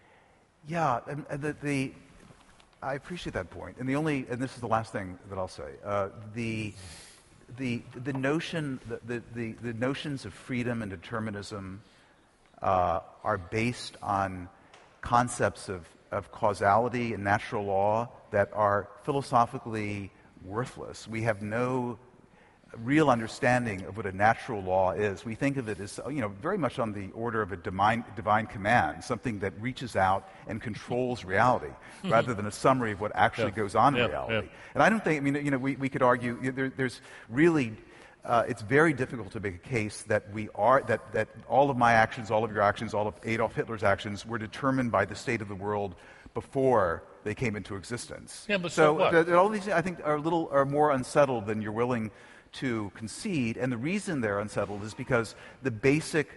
Yeah, and, and the, the I appreciate that point. And the only, and this is the last thing that I'll say, uh, the the the notion, the, the, the, the notions of freedom and determinism uh, are based on concepts of, of causality and natural law that are philosophically worthless. We have no real understanding of what a natural law is. We think of it as, you know, very much on the order of a divine, divine command, something that reaches out and controls reality, rather than a summary of what actually Yeah. goes on in Yeah, reality. yeah. And I don't think, I mean, you know, we, we could argue, you know, there, there's really, uh, it's very difficult to make a case that we are, that, that all of my actions, all of your actions, all of Adolf Hitler's actions were determined by the state of the world before they came into existence. Yeah, but so what? th- th- all these, I think, are a little, are more unsettled than you're willing to concede, and the reason they're unsettled is because the basic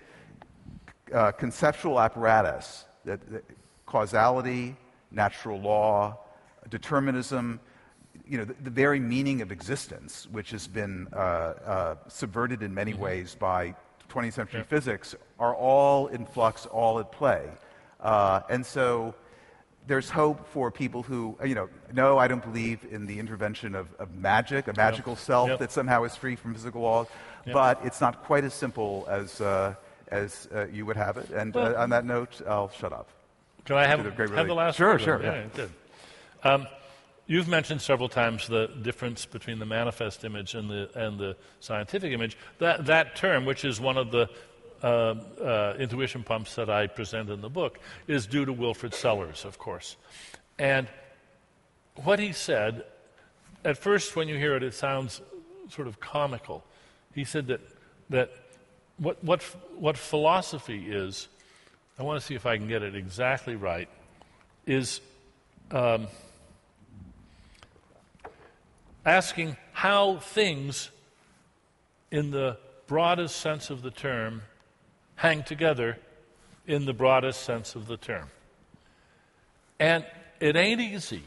uh, conceptual apparatus, that, that causality, natural law, determinism, you know, the, the very meaning of existence, which has been uh, uh, subverted in many ways by twentieth century Yeah. physics, are all in flux, all at play. Uh, and so there's hope for people who, you know, no, I don't believe in the intervention of, of magic, a magical self Yep. that somehow is free from physical laws, Yep. but it's not quite as simple as, uh, as uh, you would have it. And Well- uh, on that note, I'll shut up. Can I have, To the great have the relief. last Sure, word? sure, Yeah, yeah. good. Um, you've mentioned several times the difference between the manifest image and the and the scientific image. That that term, which is one of the uh, uh, intuition pumps that I present in the book, is due to Wilfrid Sellers, of course. And what he said, at first when you hear it, it sounds sort of comical. He said that that what what what philosophy is, I want to see if I can get it exactly right, is um, asking how things, in the broadest sense of the term, hang together in the broadest sense of the term. And it ain't easy.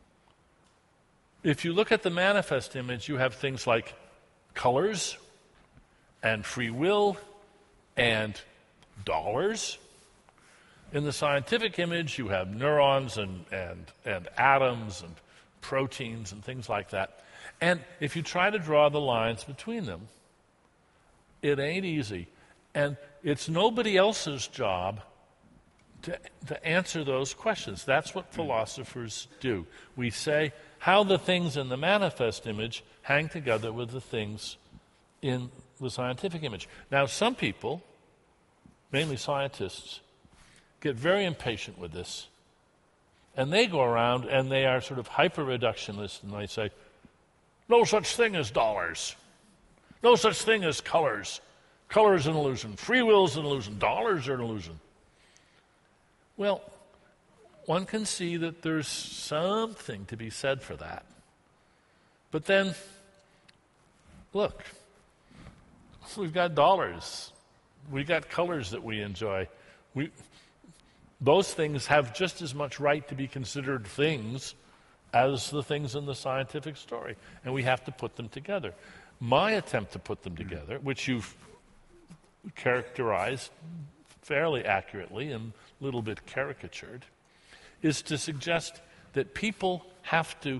If you look at the manifest image, you have things like colors and free will and dollars. In the scientific image, you have neurons and, and, and atoms and proteins and things like that. And if you try to draw the lines between them, it ain't easy. And it's nobody else's job to, to answer those questions. That's what philosophers do. We say how the things in the manifest image hang together with the things in the scientific image. Now, some people, mainly scientists, get very impatient with this. And they go around and they are sort of hyper-reductionist, and they say, no such thing as dollars. No such thing as colors. Color is an illusion. Free will is an illusion. Dollars are an illusion. Well, one can see that there's something to be said for that. But then, look, we've got dollars. We've got colors that we enjoy. We, those things have just as much right to be considered things as the things in the scientific story. And we have to put them together. My attempt to put them together, which you've characterized fairly accurately and a little bit caricatured, is to suggest that people have to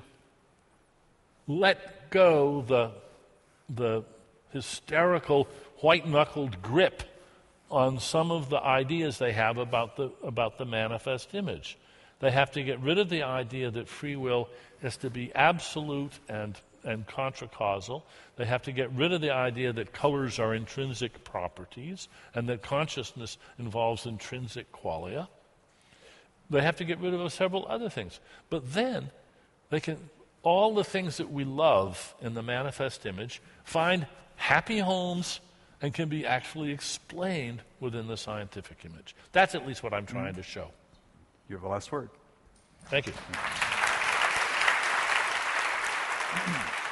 let go the, the hysterical, white-knuckled grip on some of the ideas they have about the, about the manifest image. They have to get rid of the idea that free will has to be absolute and, and contracausal. They have to get rid of the idea that colors are intrinsic properties and that consciousness involves intrinsic qualia. They have to get rid of several other things. But then they can, all the things that we love in the manifest image find happy homes and can be actually explained within the scientific image. That's at least what I'm trying mm. to show. You have the last word. Thank you.